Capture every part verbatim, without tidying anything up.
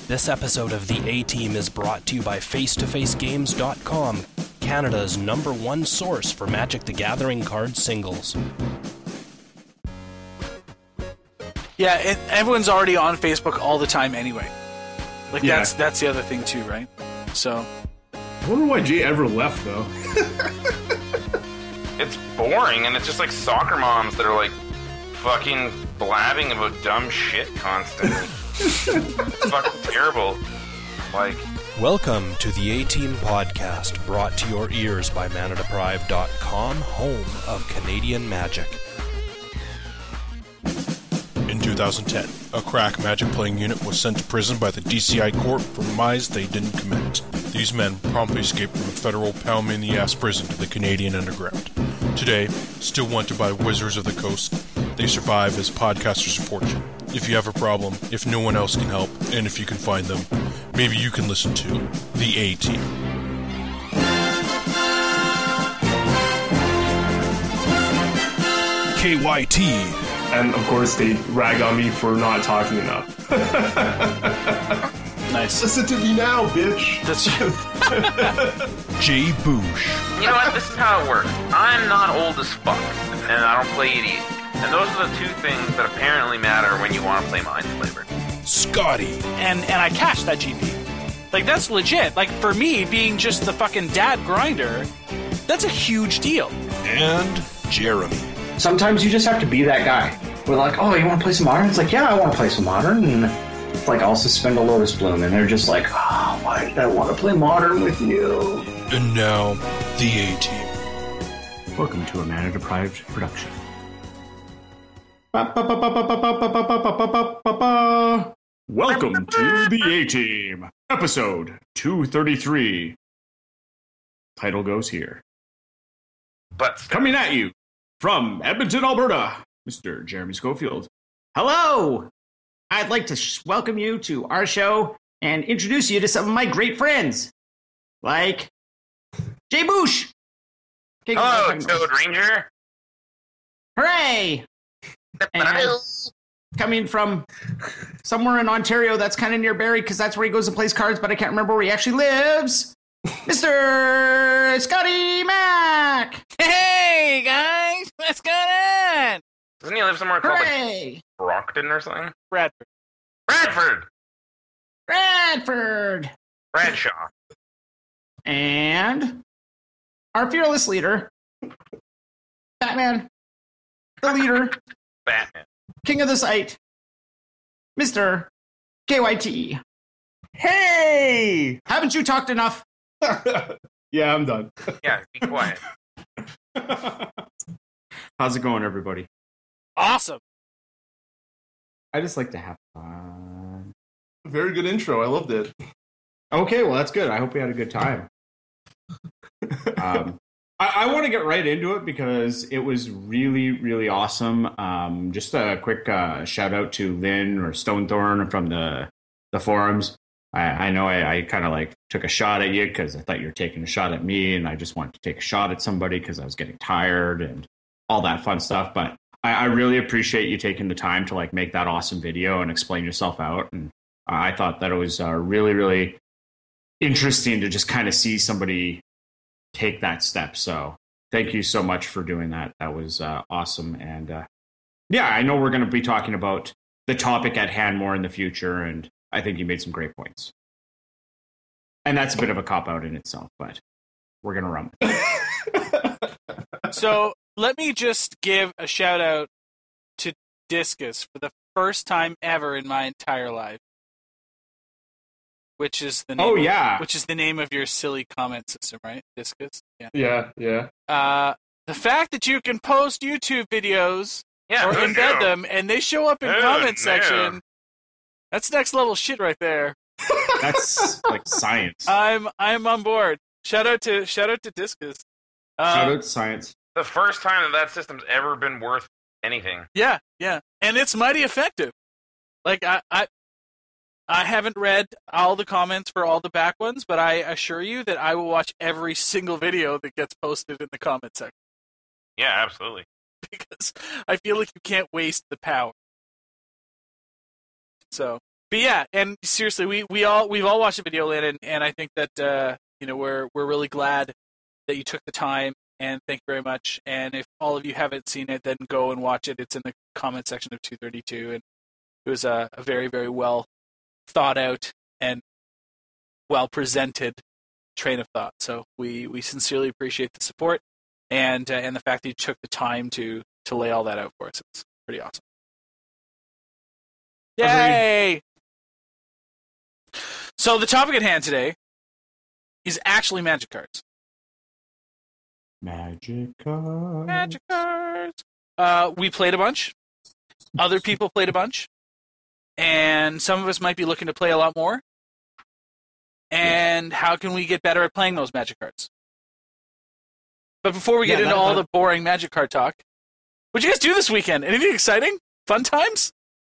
This episode of The A-Team is brought to you by face to face games dot com, Canada's number one source for Magic the Gathering card singles. Yeah, it, everyone's already on Facebook all the time anyway. Like, Yeah. that's that's the other thing too, right? So, I wonder why Jay ever left, though. It's boring, and it's just like soccer moms that are like fucking blabbing about dumb shit constantly. It's fucking terrible. Like, Welcome to the A-Team podcast, brought to your ears by mana deprived dot com, home of Canadian Magic. In two thousand ten, a crack Magic playing unit was sent to prison by the D C I Corp for crimes they didn't commit. These men promptly escaped from a federal pound-me-in-the-ass prison to the Canadian underground. Today, still wanted by Wizards of the Coast, they survive as podcasters of fortune. If you have a problem, if no one else can help, and if you can find them, maybe you can listen to The A-Team. K Y T. And, of course, they rag on me for not talking enough. nice. Listen to me now, bitch! That's Jay Boosh. you know what? This is how it works. I'm not old as fuck, and I don't play idiot. And those are the two things that apparently matter when you want to play Mindslaver. Scotty. and and I cashed that G P. Like, that's legit. Like, for me, being just the fucking dad grinder, that's a huge deal. And Jeremy. Sometimes you just have to be that guy. We're like, oh, you want to play some Modern? It's like, yeah, I want to play some Modern. And it's like, I'll suspend a Lotus Bloom. And they're just like, oh, why did I want to play Modern with you? And now, The A-Team. Welcome to a Mana Deprived production. Welcome to the A-Team, episode two thirty-three. Title goes here. But Coming at you from Edmonton, Alberta, Mister Jeremy Schofield. Hello! I'd like to sh- welcome you to our show and introduce you to some of my great friends. Like Jay Boosh. Okay, hello, go- Toad Ranger. Hooray! And coming from somewhere in Ontario that's kind of near Barrie, because that's where he goes and plays cards, but I can't remember where he actually lives. Mister Scotty Mac! Hey, guys! What's going on? Doesn't he live somewhere called like Hooray! Brockton or something? Bradford. Bradford! Bradford! Bradshaw. And our fearless leader, Batman, the leader, Batman. king of the site, Mister K Y T. Hey! Haven't you talked enough? Yeah, I'm done. Yeah, be quiet. How's it going, everybody? Awesome. I just like to have fun. Very good intro. I loved it. Okay, well, that's good. I hope we had a good time. um, I, I want to get right into it because it was really, really awesome. Um, just a quick uh, shout out to Lynn or Stonethorn from the the forums. I, I know I, I kind of like took a shot at you because I thought you were taking a shot at me, and I just wanted to take a shot at somebody because I was getting tired and all that fun stuff. But I, I really appreciate you taking the time to like make that awesome video and explain yourself out. And I thought that it was uh, really, really interesting to just kind of see somebody take that step. So thank you so much for doing that. That was uh, awesome. And uh, yeah, I know we're going to be talking about the topic at hand more in the future. And I think you made some great points. And that's a bit of a cop-out in itself, but we're going to run. So, let me just give a shout out to Discus for the first time ever in my entire life. Which is the name Oh, of, yeah. which is the name of your silly comment system, right? Discus? Yeah. Yeah, yeah. Uh, the fact that you can post YouTube videos Yeah, or who embed knew? them and they show up in Who comment knew? section, that's next level shit right there. That's like science. I'm I'm on board. Shout out to shout out to Discus. Uh, Shout out to science. The first time that that system's ever been worth anything. Yeah, yeah, and it's mighty effective. Like I, I, I haven't read all the comments for all the back ones, but I assure you that I will watch every single video that gets posted in the comment section. Yeah, absolutely. Because I feel like you can't waste the power. So but yeah, and seriously, we, we all we've all watched the video, Lynn, and, and I think that uh, you know we're we're really glad that you took the time, and thank you very much. And if all of you haven't seen it, then go and watch it. It's in the comment section of two thirty-two, and it was a, a very very well thought out and well presented train of thought. So we, we sincerely appreciate the support and uh, and the fact that you took the time to to lay all that out for us. It's pretty awesome. Yay! So the topic at hand today is actually Magic cards. Magic cards. Magic cards. Uh, we played a bunch. Other people played a bunch. And some of us might be looking to play a lot more. And how can we get better at playing those Magic cards? But before we get Yeah, into that- all that- the boring Magic card talk, what'd you guys do this weekend? Anything exciting? Fun times?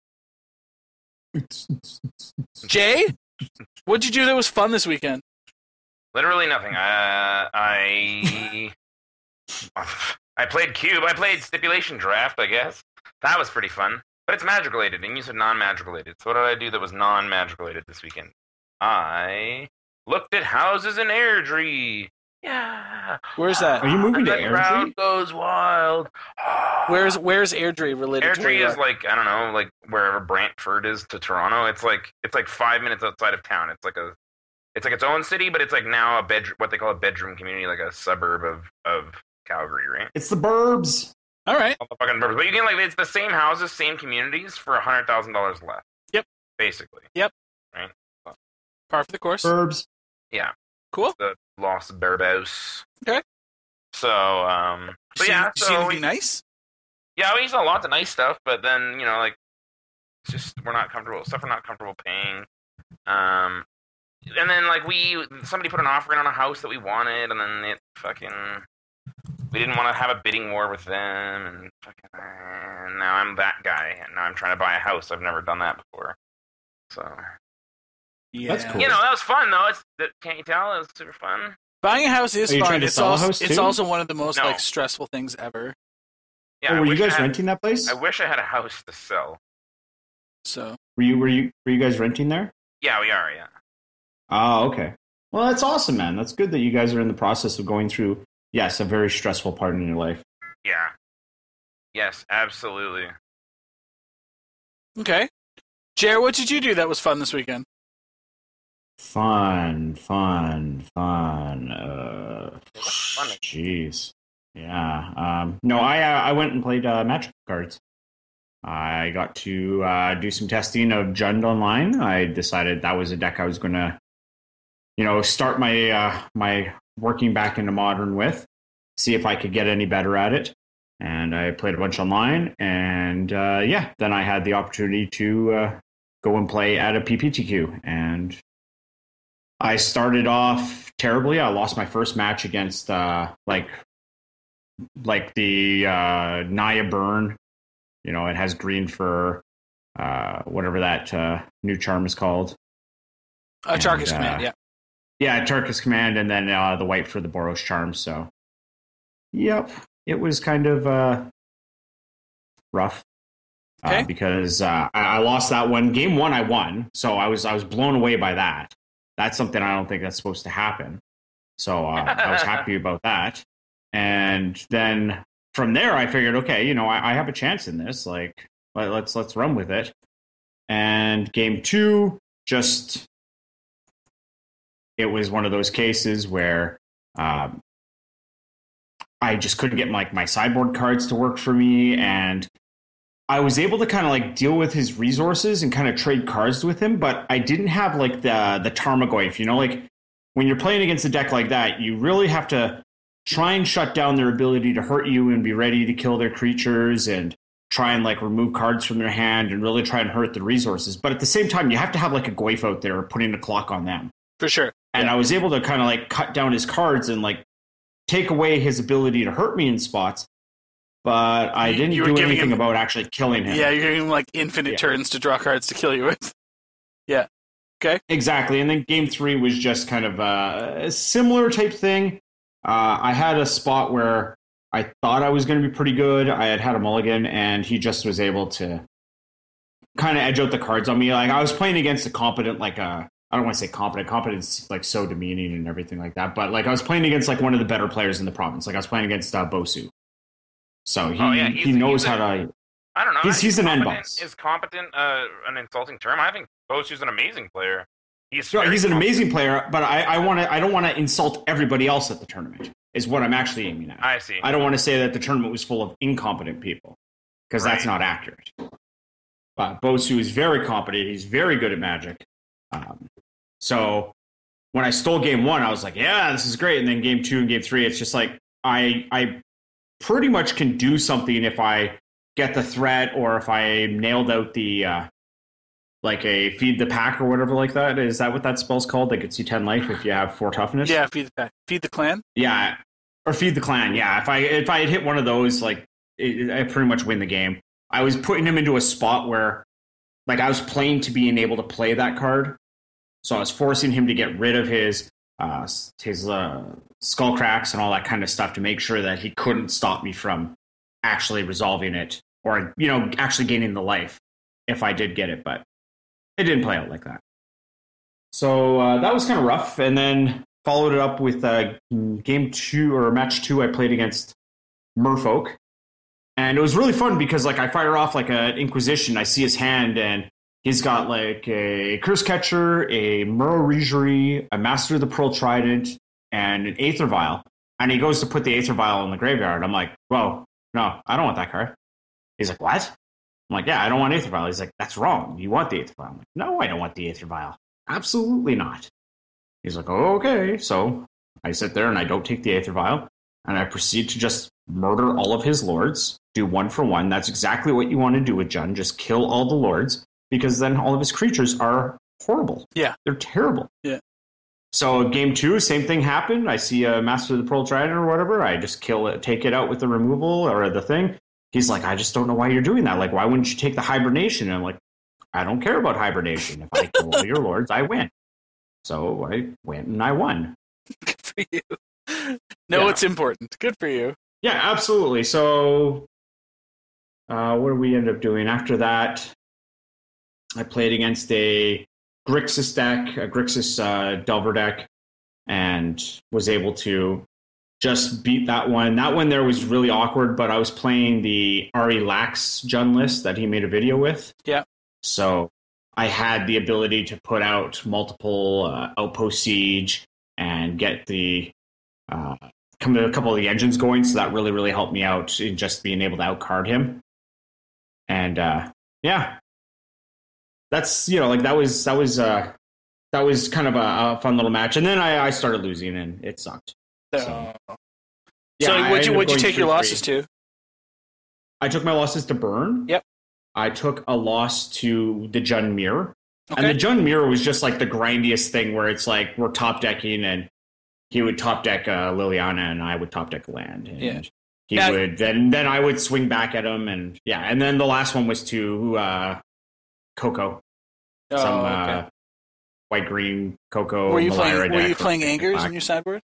Jay? What'd you do that was fun this weekend? Literally nothing. Uh, I I played Cube. I played Stipulation Draft, I guess. That was pretty fun. But it's Magic related, and you said non-Magic related. So what did I do that was non-Magic related this weekend? I looked at houses in Airdrie. Yeah. Where's that? Are you moving to the Airdrie? crowd goes wild. Where's Where's Airdrie related to where Airdrie you is are? like, I don't know, like wherever Brantford is to Toronto. It's like it's like five minutes outside of town. It's like a it's like its own city, but it's like now a bedroom, what they call a bedroom community, like a suburb of, of Calgary, right? It's the burbs. All right. All the fucking burbs. But you can like it's the same houses, same communities for a hundred thousand dollars less. Yep. Basically. Par for the course. Burbs. Yeah. Cool. The Los Berbos. Okay. So, um, but See- yeah, see so anything we, nice? yeah, we saw lots of nice stuff, but then, you know, like, it's just, we're not comfortable, stuff we're not comfortable paying. Um, and then, like, we, somebody put an offer in on a house that we wanted, and then it fucking, we didn't want to have a bidding war with them, and fucking, and now I'm that guy, and now I'm trying to buy a house. I've never done that before. So, Yeah. That's cool. you know, that was fun, though. It's, that, can't you tell? It was super fun. Buying a house is Are you fun. trying to It's sell a also house, it's too? also one of the most No. like stressful things ever. Yeah, oh, I were you wish I guys had- renting that place? I wish I had a house to sell. So Were you were you were you guys renting there? Yeah, we are, yeah. Oh, okay. Well, that's awesome, man. That's good that you guys are in the process of going through, yes, a very stressful part in your life. Yeah. Yes, absolutely. okay. Jer, what did you do that was fun this weekend? Fun, fun, fun. Uh, Fun. jeez. Yeah. Um, no, I uh, I went and played uh, Magic cards. I got to uh, do some testing of Jund Online. I decided that was a deck I was going to, you know, start my uh, my working back into Modern with, see if I could get any better at it. And I played a bunch online, and uh, yeah, then I had the opportunity to uh, go and play at a P P T Q, and I started off terribly. I lost my first match against uh, like like the uh, Naya Burn. You know, it has green for uh, whatever that uh, new charm is called. Uh, And, Charkis uh, Command, yeah. Yeah, Turkish Command, and then uh, the white for the Boros charm. So, yep, it was kind of uh, rough Okay. uh, because uh, I, I lost that one. Game one, I won, so I was I was blown away by that. That's something I don't think that's supposed to happen. So uh, I was happy about that. And then from there, I figured, okay, you know, I, I have a chance in this. Like, let, let's let's run with it. And game two, just it was one of those cases where um, I just couldn't get like my, my sideboard cards to work for me, and I was able to kind of like deal with his resources and kind of trade cards with him, but I didn't have like the the Tarmogoyf. You know, like when you're playing against a deck like that, you really have to try and shut down their ability to hurt you and be ready to kill their creatures and try and like remove cards from their hand and really try and hurt the resources. But at the same time, you have to have like a Goyf out there putting the clock on them. For sure. And I was able to kind of like cut down his cards and like take away his ability to hurt me in spots. But I You- didn't you were do giving anything him- about actually killing him. Yeah, you're giving him like infinite Yeah. turns to draw cards to kill you with. Yeah. Exactly. And then game three was just kind of a similar type thing. Uh, I had a spot where I thought I was going to be pretty good. I had had a mulligan, and he just was able to kind of edge out the cards on me. Like I was playing against a competent, like a, I don't want to say competent. Competent's like so demeaning and everything like that. But like I was playing against like one of the better players in the province. Like I was playing against uh, Bosu. So he Oh, yeah, he knows a, how to. I don't know. He's he's an end boss. Is competent uh, an insulting term? I think Bosu's an amazing player. He's No, he's an competent. amazing player, but I, I want to. I don't want to insult everybody else at the tournament. Is what I'm actually aiming at. I see. I don't want to say that the tournament was full of incompetent people because Right. that's not accurate. But Bosu is very competent. He's very good at Magic. Um, so when I stole game one, I was like, "Yeah, this is great." And then game two and game three, it's just like I I pretty much can do something if I get the threat or if I nailed out the uh, like a feed the pack or whatever like that. Is that what that spell's called? That gets you ten life if you have four toughness. Yeah, feed the pack. Feed the clan. Yeah, or feed the clan. Yeah, if I if I had hit one of those, like it, I pretty much win the game. I was putting him into a spot where, like, I was playing to being able to play that card, so I was forcing him to get rid of his uh, his uh, skull cracks and all that kind of stuff to make sure that he couldn't stop me from actually resolving it or you know actually gaining the life if I did get it, but it didn't play out like that. So uh, that was kind of rough, and then followed it up with uh, game two or match two. I played against Merfolk, and it was really fun because like I fire off like an Inquisition. I see his hand, and he's got like a Curse Catcher, a Muro Regery, a Master of the Pearl Trident, and an Aether Vial. And he goes to put the Aether Vial in the graveyard. I'm like, whoa, no, I don't want that card. He's like, what? I'm like, yeah, I don't want Aether Vial. He's like, that's wrong. You want the Aether Vial. I'm like, no, I don't want the Aether Vial. Absolutely not. He's like, oh, okay. So I sit there and I don't take the Aether Vial, and I proceed to just murder all of his lords, do one for one. That's exactly what you want to do with Jund. Just kill all the lords, because then all of his creatures are horrible. Yeah. They're terrible. Yeah. So game two, same thing happened. I see a Master of the Pearl Trident or whatever. I just kill it, take it out with the removal or the thing. He's like, I just don't know why you're doing that. Like, why wouldn't you take the hibernation? And I'm like, I don't care about hibernation. If I kill all your lords, I win. So I went and I won. Good for you. No, Yeah. it's important. Good for you. Yeah, absolutely. So uh, what did we end up doing? After that, I played against a Grixis deck, a Grixis uh, Delver deck, and was able to just beat that one. That one there was really awkward, but I was playing the Ari Lax Jund list that he made a video with. Yeah. So I had the ability to put out multiple uh, Outpost Siege and get the uh, come a couple of the engines going. So that really, really helped me out in just being able to outcard him. And uh, yeah, that's you know like that was that was uh, that was kind of a, a fun little match. And then I, I started losing, and it sucked. So, So, so I what'd you, ended up what'd you going take your three losses three. to? I took my losses to Burn. Yep. I took a loss to the Jund Mirror. Okay. And the Jund Mirror was just like the grindiest thing where it's like we're top decking, and he would top deck uh, Liliana and I would top deck land. And Yeah. he Now- would then then I would swing back at him, and yeah, and then the last one was to uh, Coco. Oh, Some okay. uh, white green Coco. Were you Malira playing? Were deck you with playing black. Angers on your sideboard?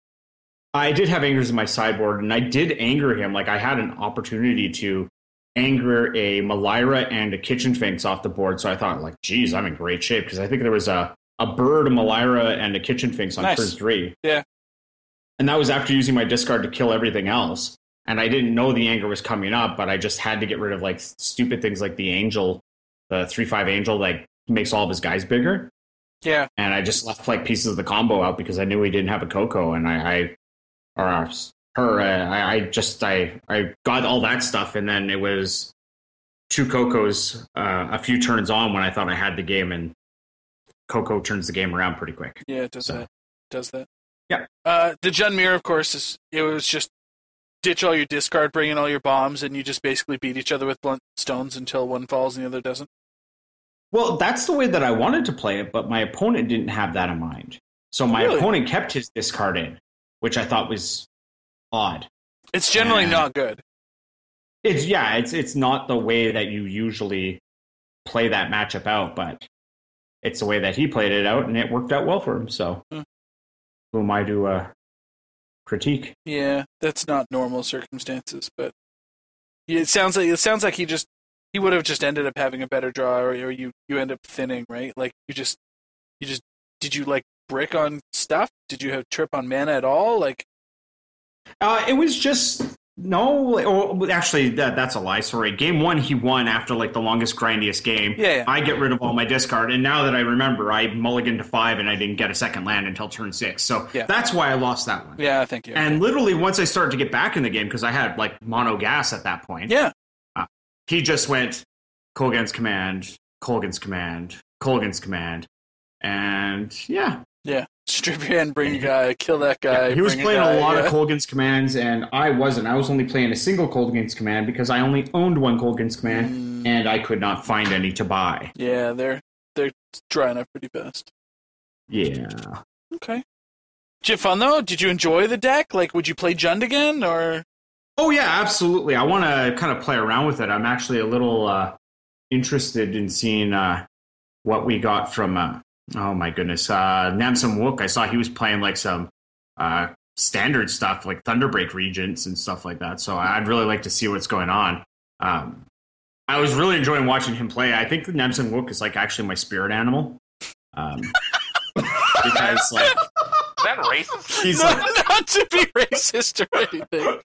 I did have Angers in my sideboard, and I did anger him. Like I had an opportunity to anger a Malira and a Kitchen Finks off the board, so I thought, like, geez, I'm in great shape, because I think there was a, a bird, a Malira, and a Kitchen Finks on Nice. turn three. Yeah. And that was after using my discard to kill everything else. And I didn't know the anger was coming up, but I just had to get rid of like stupid things like the Angel, the three five Angel, like makes all of his guys bigger. Yeah. And I just left like pieces of the combo out because I knew he didn't have a Coco, and I, I or uh, her, uh, I, I just I I got all that stuff, and then it was two Cocos uh, a few turns on when I thought I had the game, and Coco turns the game around pretty quick. Yeah, it does So. that. It does that. Yeah. Uh, the Jund Mirror, of course, is it was just ditch all your discard, bring in all your bombs, and you just basically beat each other with blunt stones until one falls and the other doesn't. Well, that's the way that I wanted to play it, but my opponent didn't have that in mind. So my Really? opponent kept his discard in, which I thought was odd. It's generally Uh, not good. It's yeah, it's it's not the way that you usually play that matchup out, but it's the way that he played it out, and it worked out well for him. So, Hmm. who am I to uh, critique? Yeah, that's not normal circumstances, but yeah, it sounds like it sounds like he just he would have just ended up having a better draw, or, or you you end up thinning, right? Like you just you just did you like brick on stuff? Did you have trip on mana at all? Like, uh, it was just no. Or actually, that that's a lie. Sorry. Game one, he won after like the longest grindiest game. Yeah, yeah. I get rid of all my discard, and now that I remember, I mulliganed to five, and I didn't get a second land until turn six. So yeah. that's why I lost that one. Yeah, thank you. And okay. literally, once I started to get back in the game, because I had like mono gas at that point. Yeah. Uh, he just went Kolaghan's Command, Kolaghan's Command, Kolaghan's Command, and yeah. Yeah, strip your hand, bring a guy, kill that guy. Yeah, he was bring playing a, guy, a lot yeah. of Kolaghan's Commands, and I wasn't. I was only playing a single Kolaghan's Command because I only owned one Kolaghan's Command, mm. and I could not find any to buy. Yeah, they're they're drying up pretty fast. Yeah. Okay. Did you have fun, though? Did you enjoy the deck? Like, would you play Jund again, or...? Oh, yeah, absolutely. I want to kind of play around with it. I'm actually a little uh, interested in seeing uh, what we got from... Uh, Oh my goodness. Uh, Namsam Wook, I saw he was playing like some uh, standard stuff like Thunderbreak Regents and stuff like that. So I'd really like to see what's going on. Um, I was really enjoying watching him play. I think Namsam Wook is like actually my spirit animal. Um, because like... Is that racist? He's no, like, not to be racist or anything.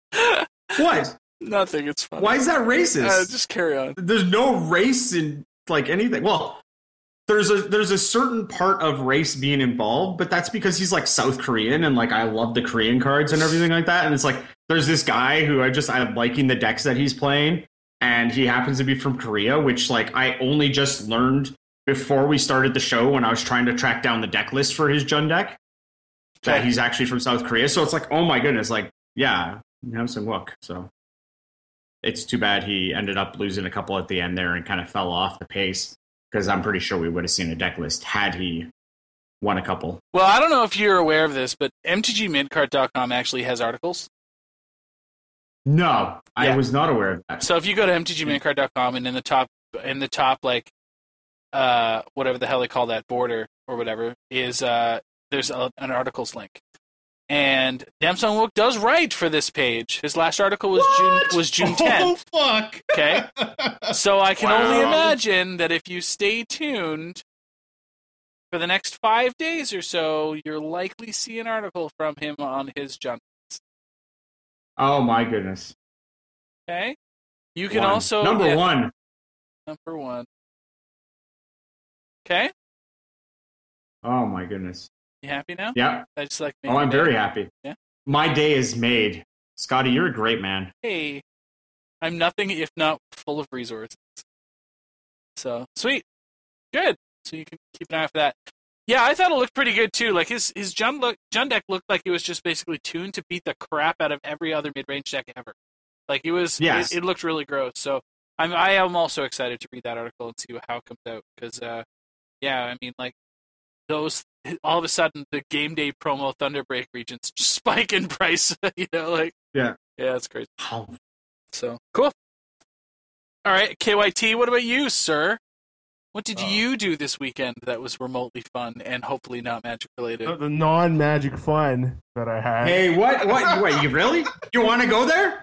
What? Nothing, it's funny. Why is that racist? Uh, just carry on. There's no race in like anything. Well... There's a there's a certain part of race being involved, but that's because he's like South Korean and like I love the Korean cards and everything like that. And it's like there's this guy who I just I'm liking the decks that he's playing, and he happens to be from Korea, which like I only just learned before we started the show when I was trying to track down the deck list for his Jund deck that he's actually from South Korea. So it's like, oh my goodness, like yeah, Namsam Wook. So it's too bad he ended up losing a couple at the end there and kind of fell off the pace. Because I'm pretty sure we would have seen a deck list had he won a couple. Well, I don't know if you're aware of this, but M T G Midcard dot com actually has articles. No, yeah. I was not aware of that. So if you go to M T G Midcard dot com and in the top, in the top, like, uh, whatever the hell they call that border or whatever, is uh, there's a, an articles link. And Namsam Wook does write for this page. His last article was what? June was June tenth. Oh fuck! Okay, so I can Wow. only imagine that if you stay tuned for the next five days or so, you'll likely see an article from him on his Jund. Oh my goodness! Okay, you can One. also number yeah, one. Number one. Okay, Oh my goodness! you happy now? Yeah. I just like. Oh, I'm very happy. Yeah. My day is made. Scotty, you're a great man. Hey, I'm nothing if not full of resources. So sweet, good. So you can keep an eye out for that. Yeah, I thought it looked pretty good too. Like his his Jund look Jund deck looked like it was just basically tuned to beat the crap out of every other mid range deck ever. Like it was. Yes. It, it looked really gross. So I'm I am also excited to read that article and see how it comes out because uh, yeah, I mean like those all of a sudden the game day promo Thunderbreak Regents just spike in price. You know, like Yeah. yeah, it's crazy. Oh. So cool. All right, K Y T. What about you, sir? What did Uh, you do this weekend that was remotely fun and hopefully not magic related? The, the non-magic fun that I had. Hey, what? What? What? You really? You want to go there?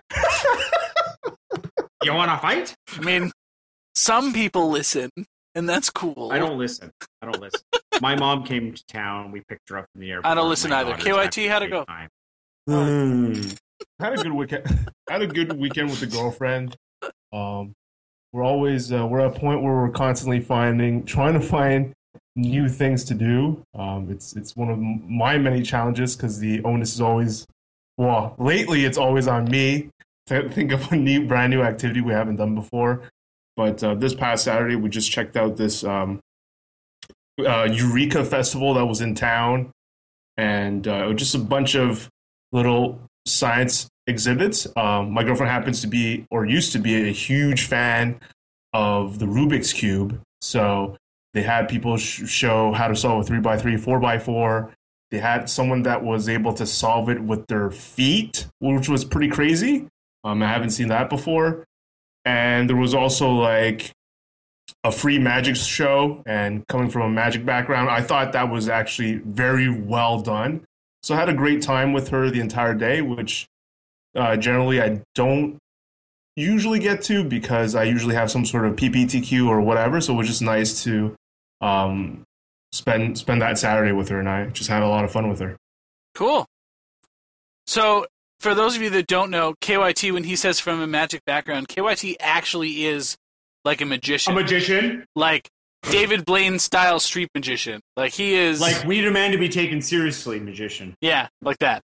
You want to fight? I mean, some people listen, and that's cool. I don't listen. I don't listen. My mom came to town. We picked her up from the airport. I don't listen My either. daughter's K Y T, how'd it having a go? great time. Mm. I had a good weekend. I had a good weekend with the girlfriend. Um, we're always uh, we're at a point where we're constantly finding, trying to find new things to do. Um, it's it's one of my many challenges because the onus is always, well, lately it's always on me to think of a new, brand new activity we haven't done before. But uh, this past Saturday, we just checked out this um, uh, Eureka Festival that was in town, and uh, just a bunch of little science exhibits. Um, my girlfriend happens to be, or used to be, a huge fan of the Rubik's Cube. So they had people sh- show how to solve a three by three, four by four. They had someone that was able to solve it with their feet, which was pretty crazy. Um, I haven't seen that before. And there was also like a free magic show, and coming from a magic background, I thought that was actually very well done. So I had a great time with her the entire day, which uh, generally I don't usually get to because I usually have some sort of P P T Q or whatever. So it was just nice to um, spend spend that Saturday with her, and I just had a lot of fun with her. Cool. So, for those of you that don't know, K Y T, when he says from a magic background, K Y T actually is like a magician. A magician? Like David Blaine style street magician. Like he is... Like we demand to be taken seriously, magician. Yeah, like that.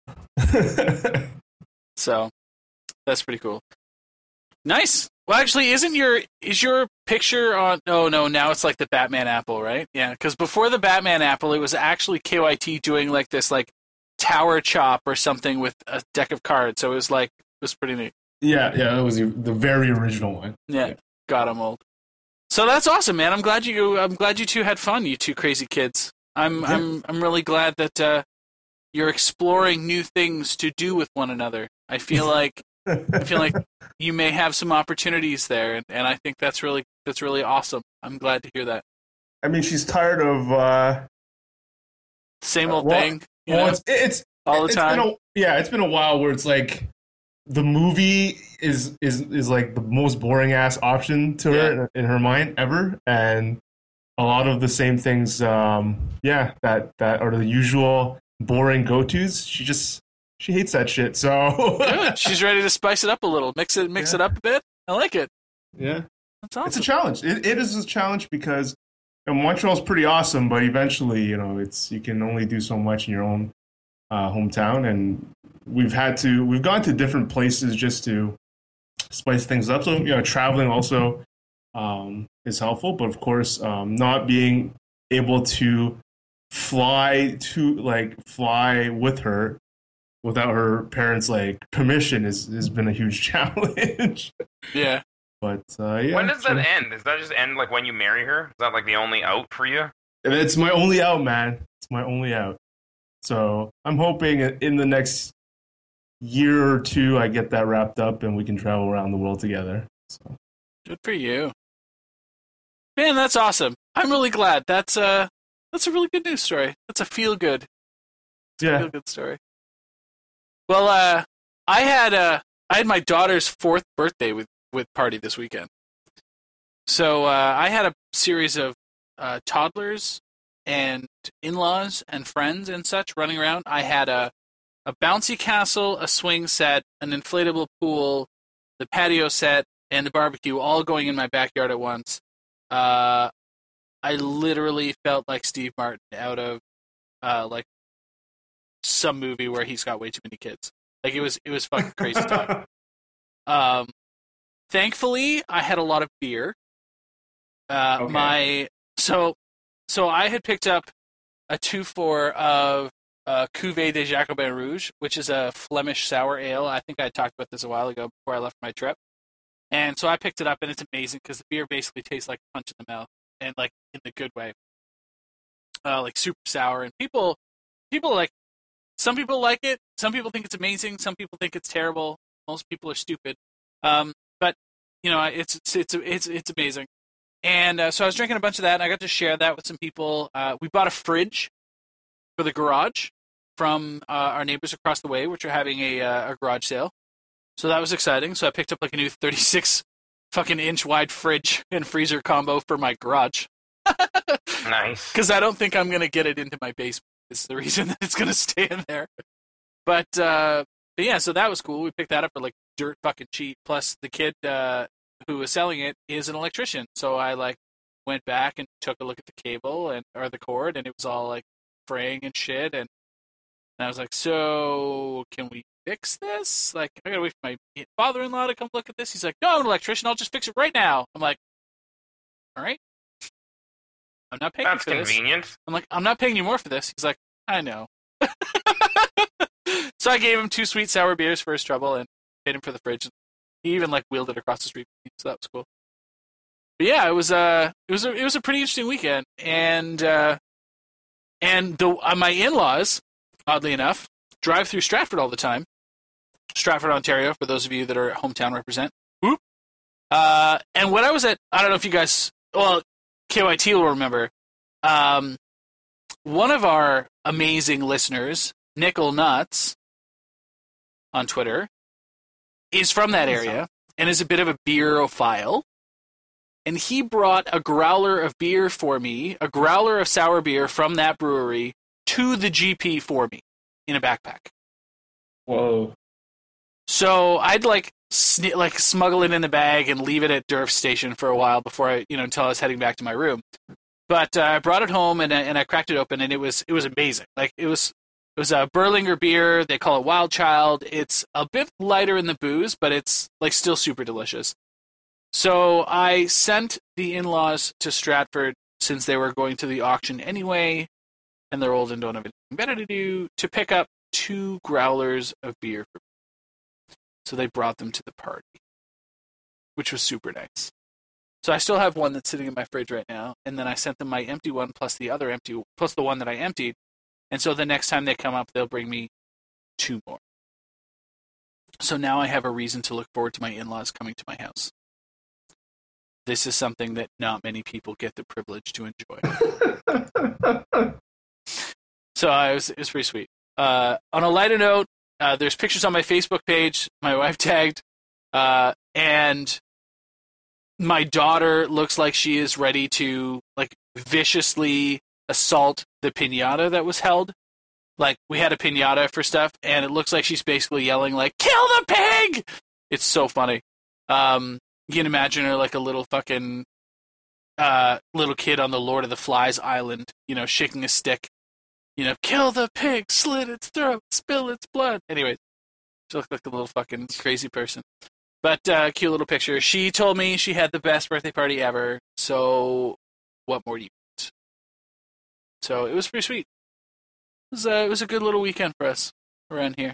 So, that's pretty cool. Nice. Well, actually, isn't your... Is your picture on... Oh, no, now it's like the Batman apple, right? Yeah, because before the Batman apple, it was actually K Y T doing like this, like, tower chop or something with a deck of cards. So it was like, it was pretty neat. Yeah, yeah, that was the very original one. Yeah, yeah. God, I'm old. So that's awesome, man. I'm glad you. I'm glad you two had fun. You two crazy kids. I'm. Yeah. I'm. I'm really glad that uh, you're exploring new things to do with one another. I feel like. I feel like you may have some opportunities there, and, and I think that's really. That's really awesome. I'm glad to hear that. I mean, she's tired of. Uh, Same old uh, well, thing. You well, know? it's, it's all the it's time. Been a, yeah, it's been a while where it's like the movie is is is like the most boring ass option to Yeah. her in her mind ever, and a lot of the same things. Um, yeah, that that are the usual boring go tos. She just she hates that shit. So Good. She's ready to spice it up a little, mix it, mix Yeah. it up a bit. I like it. yeah, That's awesome. it's a challenge. It, it is a challenge because. And Montreal's pretty awesome, but eventually, you know, it's you can only do so much in your own uh, hometown, and we've had to we've gone to different places just to spice things up. So you know, traveling also um, is helpful, but of course, um, not being able to fly to like fly with her without her parents' like permission is has been a huge challenge. Yeah. But uh, yeah, When does so- that end? Does that just end like when you marry her? Is that like the only out for you? And it's my only out, man. It's my only out. So I'm hoping in the next year or two I get that wrapped up and we can travel around the world together. So Good for you. Man, that's awesome. I'm really glad. That's uh that's a really good news story. That's a feel good. yeah, Feel good story. Well, uh I had uh I had my daughter's fourth birthday with, with party this weekend. So uh I had a series of uh toddlers and in-laws and friends and such running around. I had a a bouncy castle, a swing set, an inflatable pool, the patio set, and the barbecue all going in my backyard at once. Uh, I literally felt like Steve Martin out of uh, like some movie where he's got way too many kids. Like it was, it was fucking crazy time. Um, thankfully, I had a lot of beer. Uh, Okay. My so so I had picked up a two four of uh, Cuvée de Jacobin Rouge, which is a Flemish sour ale. I think I talked about this a while ago before I left my trip. And so I picked it up, and it's amazing because the beer basically tastes like a punch in the mouth, and like in the good way, uh, like super sour. And people, people like, some people like it. Some people think it's amazing. Some people think it's terrible. Most people are stupid. Um, but you know, it's it's it's it's, it's amazing. And uh, so I was drinking a bunch of that, and I got to share that with some people. Uh, we bought a fridge for the garage from uh, our neighbors across the way, which are having a uh, a garage sale. So that was exciting. So I picked up like a new thirty-six fucking inch wide fridge and freezer combo for my garage. Nice. Because I don't think I'm going to get it into my basement. It's the reason that it's going to stay in there. But, uh, but yeah, so that was cool. We picked that up for like dirt fucking cheap. Plus the kid uh, who was selling it is an electrician. So I like went back and took a look at the cable and or the cord, and it was all like fraying and shit. And, and I was like, so can we fix this? Like, I gotta wait for my father-in-law to come look at this. He's like, no, I'm an electrician. I'll just fix it right now. I'm like, all right. I'm not paying That's you for this. convenient. I'm like, I'm not paying you more for this. He's like, I know. So I gave him two sweet sour beers for his trouble and paid him for the fridge. He even like wheeled it across the street, so that was cool. But yeah, it was uh it was a, it was a pretty interesting weekend, and uh, and the uh, my in-laws, oddly enough, drive through Stratford all the time. Stratford, Ontario, for those of you that are hometown represent. Whoop. Uh, and when I was at, I don't know if you guys, well, K Y T will remember, um, one of our amazing listeners, Nickel Nuts, on Twitter, is from that area, and is a bit of a beerophile. And he brought a growler of beer for me, a growler of sour beer from that brewery, to the G P for me in a backpack. Whoa. So I'd like sn- like smuggle it in the bag and leave it at Durf Station for a while before I, you know, until I was heading back to my room. But uh, I brought it home and I, and I cracked it open, and it was it was amazing. Like it was it was a Berlinger beer. They call it Wild Child. It's a bit lighter in the booze, but it's like still super delicious. So I sent the in-laws to Stratford since they were going to the auction anyway, and they're old and don't have anything better to do, to pick up two growlers of beer for me. So they brought them to the party, which was super nice. So I still have one that's sitting in my fridge right now, and then I sent them my empty one plus the other empty, plus the one that I emptied, and so the next time they come up, they'll bring me two more. So now I have a reason to look forward to my in-laws coming to my house. This is something that not many people get the privilege to enjoy. So uh, it, was, it was pretty sweet. Uh, on a lighter note, uh, there's pictures on my Facebook page, my wife tagged, uh, and my daughter looks like she is ready to like viciously assault the piñata that was held. Like, we had a piñata for stuff, and it looks like she's basically yelling, like, kill the pig! It's so funny. Um... You can imagine her like a little fucking uh, little kid on the Lord of the Flies island, you know, shaking a stick. You know, kill the pig, slit its throat, spill its blood. Anyway, she looked like a little fucking crazy person. But uh, cute little picture. She told me she had the best birthday party ever, so what more do you want? So it was pretty sweet. It was, uh, it was a good little weekend for us around here. It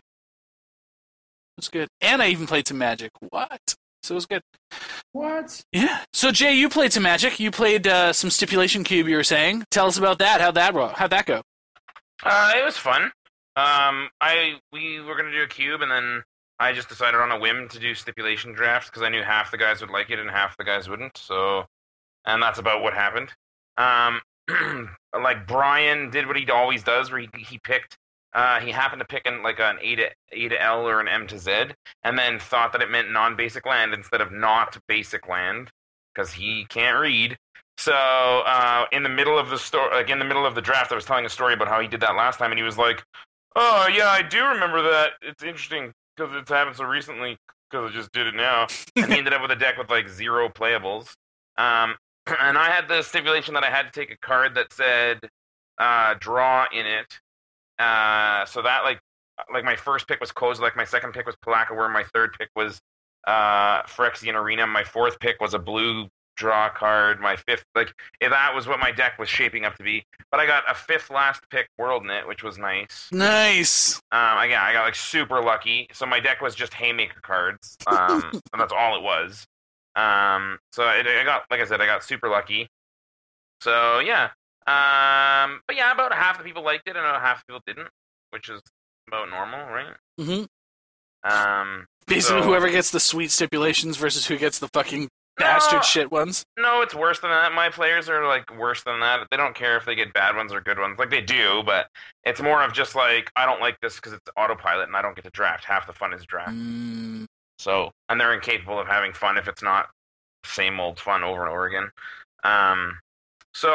was good. And I even played some Magic. What? So it was good. What? Yeah. So Jay, you played some Magic. You played uh, some Stipulation Cube. You were saying. Tell us about that. How'd that ro- How'd that go? Uh, it was fun. Um, I we were gonna do a cube, and then I just decided on a whim to do stipulation drafts because I knew half the guys would like it and half the guys wouldn't. So, and that's about what happened. Um, like Brian did what he always does, where he he picked. Uh, he happened to pick an, like an A to, A to L or an M to Z, and then thought that it meant non-basic land instead of not basic land, because he can't read. So uh, in the middle of the story, like in the middle of the draft, I was telling a story about how he did that last time, and he was like, "Oh yeah, I do remember that. It's interesting because it's happened so recently because I just did it now." And he ended up with a deck with like zero playables. Um, and I had the stipulation that I had to take a card that said uh, "draw" in it. Uh, so that like like my first pick was Kozilek, my second pick was Palaka Worm, my third pick was uh, Phyrexian Arena, my fourth pick was a blue draw card, my fifth like if that was what my deck was shaping up to be. But I got a fifth last pick WorldKnit, which was nice. Nice. Um, I, yeah, I got like super lucky. So my deck was just Haymaker cards, um, and that's all it was. Um, so it, I got like I said, I got super lucky. So yeah. Um, but yeah, about half the people liked it, and about half the people didn't, which is about normal, right? Mm-hmm. Um, basically, so, whoever gets the sweet stipulations versus who gets the fucking bastard no, shit ones. No, it's worse than that. My players are like worse than that. They don't care if they get bad ones or good ones. Like they do, but it's more of just like I don't like this because it's autopilot, and I don't get to draft. Half the fun is draft. Mm. So, and they're incapable of having fun if it's not same old fun over and over again. Um. So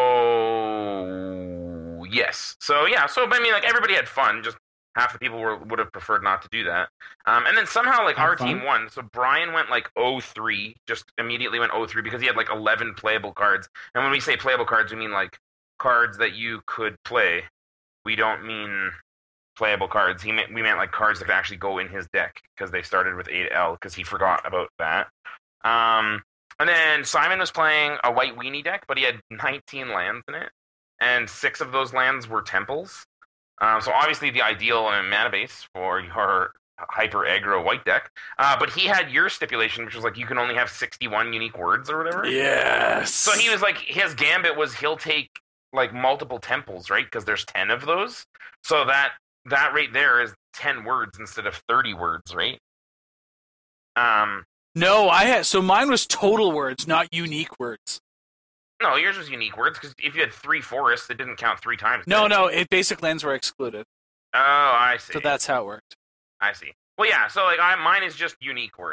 yes, so yeah, so I mean, like everybody had fun. Just half the people were would have preferred not to do that. Um, and then somehow, like Have our fun? team won. So Brian went like oh three, just immediately went oh three because he had like eleven playable cards. And when we say playable cards, we mean like cards that you could play. We don't mean playable cards. He meant we meant like cards that could actually go in his deck because they started with A to L because he forgot about that. Um. And then Simon was playing a white weenie deck, but he had nineteen lands in it, and six of those lands were temples. Um, so obviously the ideal uh, mana base for your hyper aggro white deck. Uh, but he had your stipulation, which was like you can only have sixty-one unique words or whatever. Yes. So he was like, his gambit was he'll take like multiple temples, right? Because there's ten of those. So that that right there is ten words instead of thirty words, right? Um. No, I had so mine was total words, not unique words. No, yours was unique words because if you had three forests, it didn't count three times. No, no, it, basic lands were excluded. Oh, I see. So that's how it worked. I see. Well, yeah. So like, I, mine is just unique words.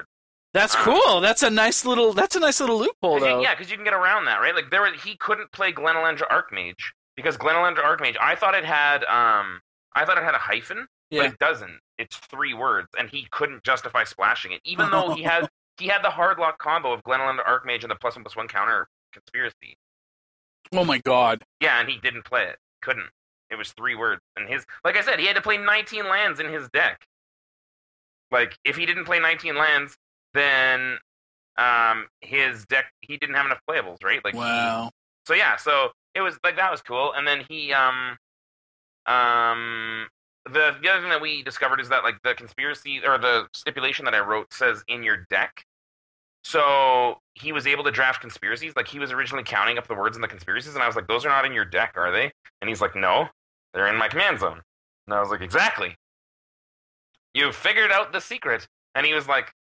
That's Uh, cool. That's a nice little. That's a nice little loophole, 'Cause you- though. yeah, because you can get around that, right? Like there, were, he couldn't play Glenelendra Archmage because Glenelendra Archmage. I thought it had, um, I thought it had a hyphen, Yeah. but it doesn't. It's three words, and he couldn't justify splashing it, even though he had he had the hard lock combo of Glenelendra Archmage and the plus one plus one counter conspiracy. Oh my god. Yeah, and he didn't play it. Couldn't. It was three words, and his, like I said, he had to play nineteen lands in his deck. Like if he didn't play nineteen lands, then um his deck he didn't have enough playables, right? Like he- Wow. so yeah, so it was like that was cool, and then he um um the the other thing that we discovered is that like the conspiracy or the stipulation that I wrote says in your deck. So he was able to draft conspiracies. Like he was originally counting up the words in the conspiracies, and I was like, "Those are not in your deck, are they?" And he's like, "No, they're in my command zone." And I was like, "Exactly. You figured out the secret." And he was like,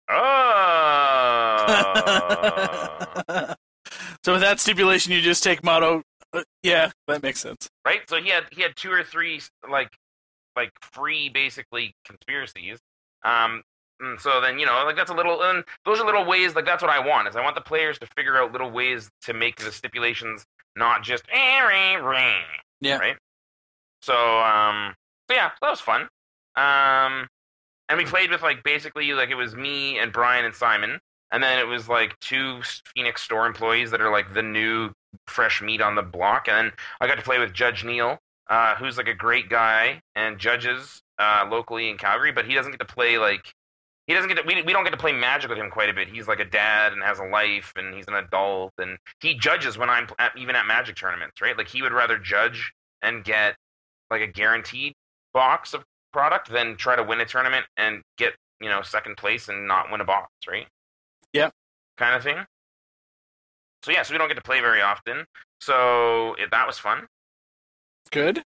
"Oh." So with that stipulation, you just take motto. Uh, yeah, that makes sense. Right? So he had he had two or three like like free basically conspiracies. Um and so then, you know, like that's a little and those are little ways, like that's what I want, is I want the players to figure out little ways to make the stipulations not just eh, Yeah. right? So um so yeah, so that was fun. Um and we played with like basically like it was me and Brian and Simon, and then it was like two Phoenix store employees that are like the new fresh meat on the block, and then I got to play with Judge Neil, uh, who's like a great guy and judges uh, locally in Calgary, but he doesn't get to play like he doesn't get to, we, we don't get to play Magic with him quite a bit. He's like a dad and has a life, and he's an adult, and he judges when I'm at, even at Magic tournaments, right? Like he would rather judge and get like a guaranteed box of product than try to win a tournament and get, you know, second place and not win a box, right? Yeah. Kind of thing. So yeah, so we don't get to play very often. So it, that was fun. Good.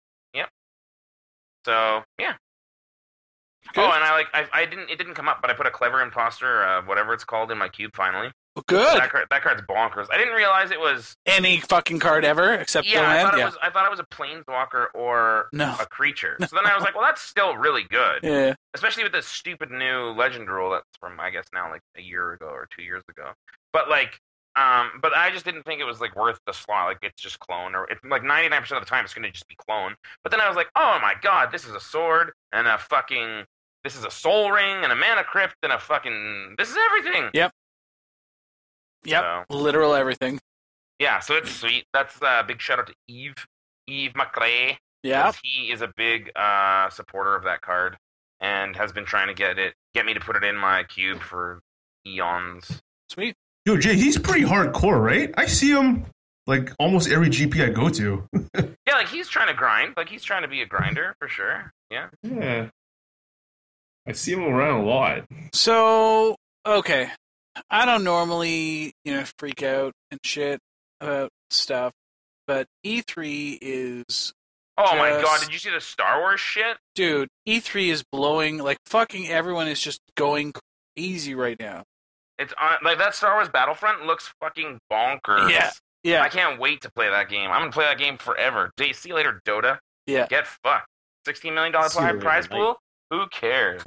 So yeah. Good. Oh, and I like I, I didn't it didn't come up, but I put a clever imposter, uh, whatever it's called, in my cube finally. Well, good. That card, that card's bonkers. I didn't realize it was. Any fucking card ever except Yeah, the I land. thought it Yeah. was. I thought it was a planeswalker or No. a creature. So then I was like, well, that's still really good, Yeah. especially with this stupid new legend rule that's from I guess now like a year ago or two years ago. But like, um, but I just didn't think it was like worth the slot. Like it's just clone, or it's like ninety-nine percent of the time it's going to just be clone. But then I was like, oh my god, this is a sword and a fucking. This is a soul ring and a mana crypt and a fucking. This is everything. Yep. Yep. So, Literal everything. yeah, so it's sweet. That's a uh, big shout out to Eve, Eve McRae. Yeah. 'Cause he is a big uh, supporter of that card and has been trying to get it, get me to put it in my cube for eons. Sweet. Yo, Jay, he's pretty hardcore, right? I see him like almost every G P I go to. Yeah, like he's trying to grind. Like he's trying to be a grinder for sure. Yeah. Yeah. I see him around a lot. So, okay. I don't normally, you know, freak out and shit about stuff, but E three is, Oh my Just- god, did you see the Star Wars shit? dude, E three is blowing, like, fucking everyone is just going easy right now. It's on, like that Star Wars Battlefront looks fucking bonkers. Yeah. Yeah. I can't wait to play that game. I'm gonna play that game forever. Dude, see you later, Dota. Yeah. Get fucked. Sixteen million dollar See you later, prize mate. pool. Who cares?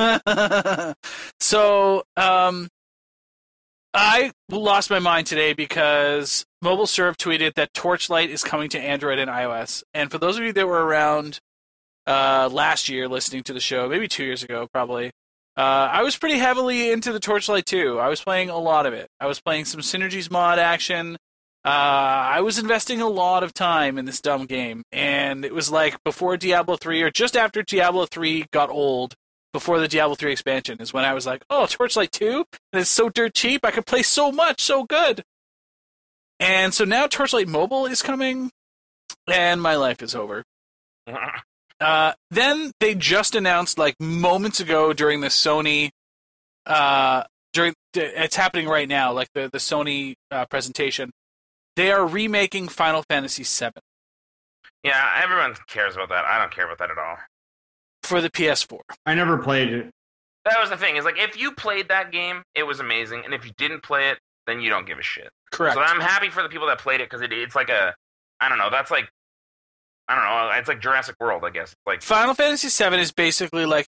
So, um, I lost my mind today because Mobile Serve tweeted that Torchlight is coming to Android and iOS. And for those of you that were around uh, last year listening to the show, maybe two years ago, probably, uh, I was pretty heavily into the Torchlight too. I was playing a lot of it. I was playing some Synergies mod action. Uh, I was investing a lot of time in this dumb game. And it was like before Diablo three, or just after Diablo three got old, before the Diablo three expansion, is when I was like, oh, Torchlight two? And it's so dirt cheap. I could play so much, so good. And so now Torchlight Mobile is coming, and my life is over. Uh, then they just announced, like, moments ago during the Sony, uh, during it's happening right now, like the, the Sony uh, presentation, they are remaking Final Fantasy seven Yeah, everyone cares about that. I don't care about that at all. for the P S four. I never played it. That was the thing. Is like if you played that game, it was amazing, and if you didn't play it, then you don't give a shit. Correct. So I'm happy for the people that played it because it, it's like a, I don't know. That's like, I don't know. It's like Jurassic World, I guess. It's like Final Fantasy seven is basically like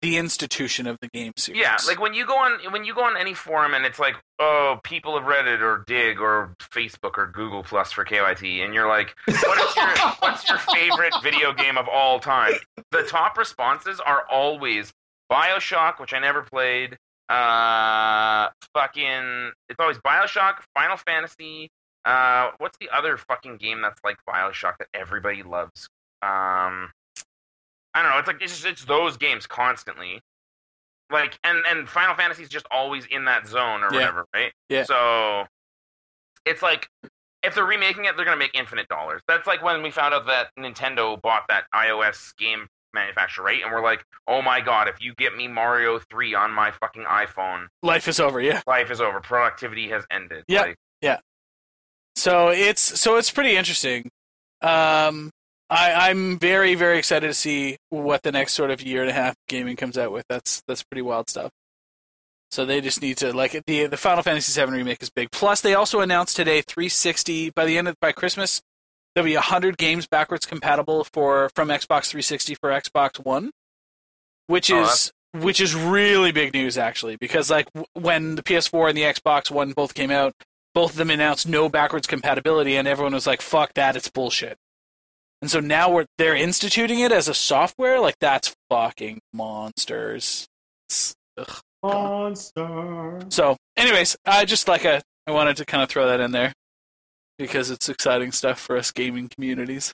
the institution of the game series. Yeah, like when you go on when you go on any forum and it's like, oh, people of Reddit or Dig or Facebook or Google Plus for K Y T, and you're like, what is your what's your favorite video game of all time? The top responses are always BioShock, which I never played. Uh, fucking, it's always BioShock, Final Fantasy. Uh, what's the other fucking game that's like BioShock that everybody loves? Um. I don't know. It's like it's just it's those games constantly, like and and Final Fantasy is just always in that zone or Yeah. whatever, right? Yeah. So it's like if they're remaking it, they're gonna make infinite dollars. That's like when we found out that Nintendo bought that iOS game manufacturer, right? And we're like, oh my god, if you get me Mario three on my fucking iPhone, Life is over, yeah. life is over. Productivity has ended. Yeah. Like, So it's so it's pretty interesting. Um, I, I'm very, very excited to see what the next sort of year and a half gaming comes out with. That's that's pretty wild stuff. So they just need to like the the Final Fantasy seven remake is big. Plus, they also announced today three sixty by the end of by Christmas there'll be one hundred games backwards compatible for from Xbox three sixty for Xbox One, which Oh, is which is really big news actually because like w- when the P S four and the Xbox One both came out, both of them announced no backwards compatibility, and everyone was like, "Fuck that, it's bullshit." And so now we're they're instituting it as a software. Like that's fucking monsters. It's, ugh. Monster. So, anyways, I just like a I wanted to kind of throw that in there because it's exciting stuff for us gaming communities.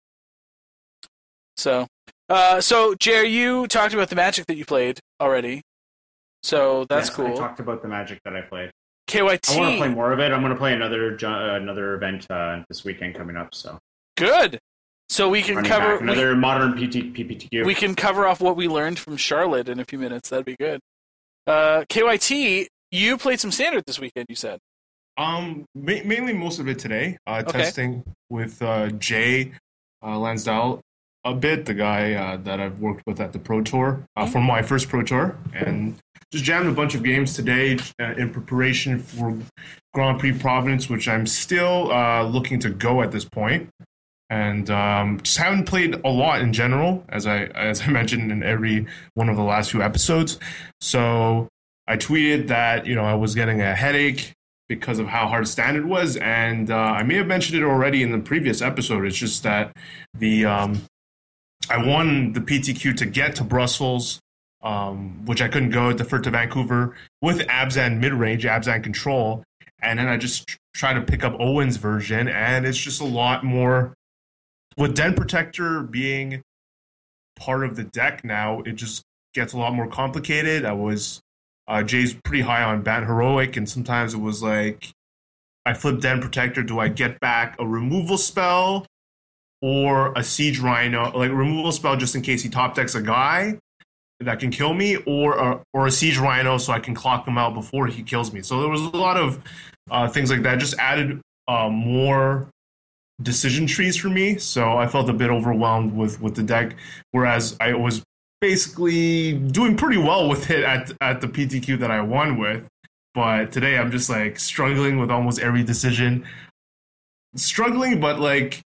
So, uh, so Jer, you talked about the Magic that you played already. So that's Yes, cool. I talked about the Magic that I played. K Y T. I want to play more of it. I'm going to play another jo- uh, another event uh, this weekend coming up. So Good. So we can running cover back, another modern P T, P P T Q. we, we can cover off what we learned from Charlotte in a few minutes. That'd be good. Uh, K Y T, you played some standard this weekend. You said. Um, ma- mainly most of it today. Uh, Okay. testing with uh, Jay uh, Lansdowne a bit, the guy uh, that I've worked with at the Pro Tour uh, for my first Pro Tour, and just jammed a bunch of games today uh, in preparation for Grand Prix Providence, which I'm still uh, looking to go at this point. And um, just haven't played a lot in general, as I as I mentioned in every one of the last few episodes. So I tweeted that you know I was getting a headache because of how hard standard was, and uh, I may have mentioned it already in the previous episode. It's just that the um, I won the P T Q to get to Brussels, um, which I couldn't go, deferred to Vancouver with Abzan mid-range, Abzan control, and then I just tr- try to pick up Owen's version, and it's just a lot more. With Den Protector being part of the deck now, it just gets a lot more complicated. I was uh, Jay's pretty high on Ban Heroic, and sometimes it was like I flip Den Protector. Do I get back a removal spell or a Siege Rhino? Like a removal spell just in case he top decks a guy that can kill me, or a, or a Siege Rhino so I can clock him out before he kills me. So there was a lot of uh, things like that. Just added uh, more decision trees for me, so I felt a bit overwhelmed with, with the deck, whereas I was basically doing pretty well with it at at the P T Q that I won with, but today I'm just like struggling with almost every decision. Struggling, but like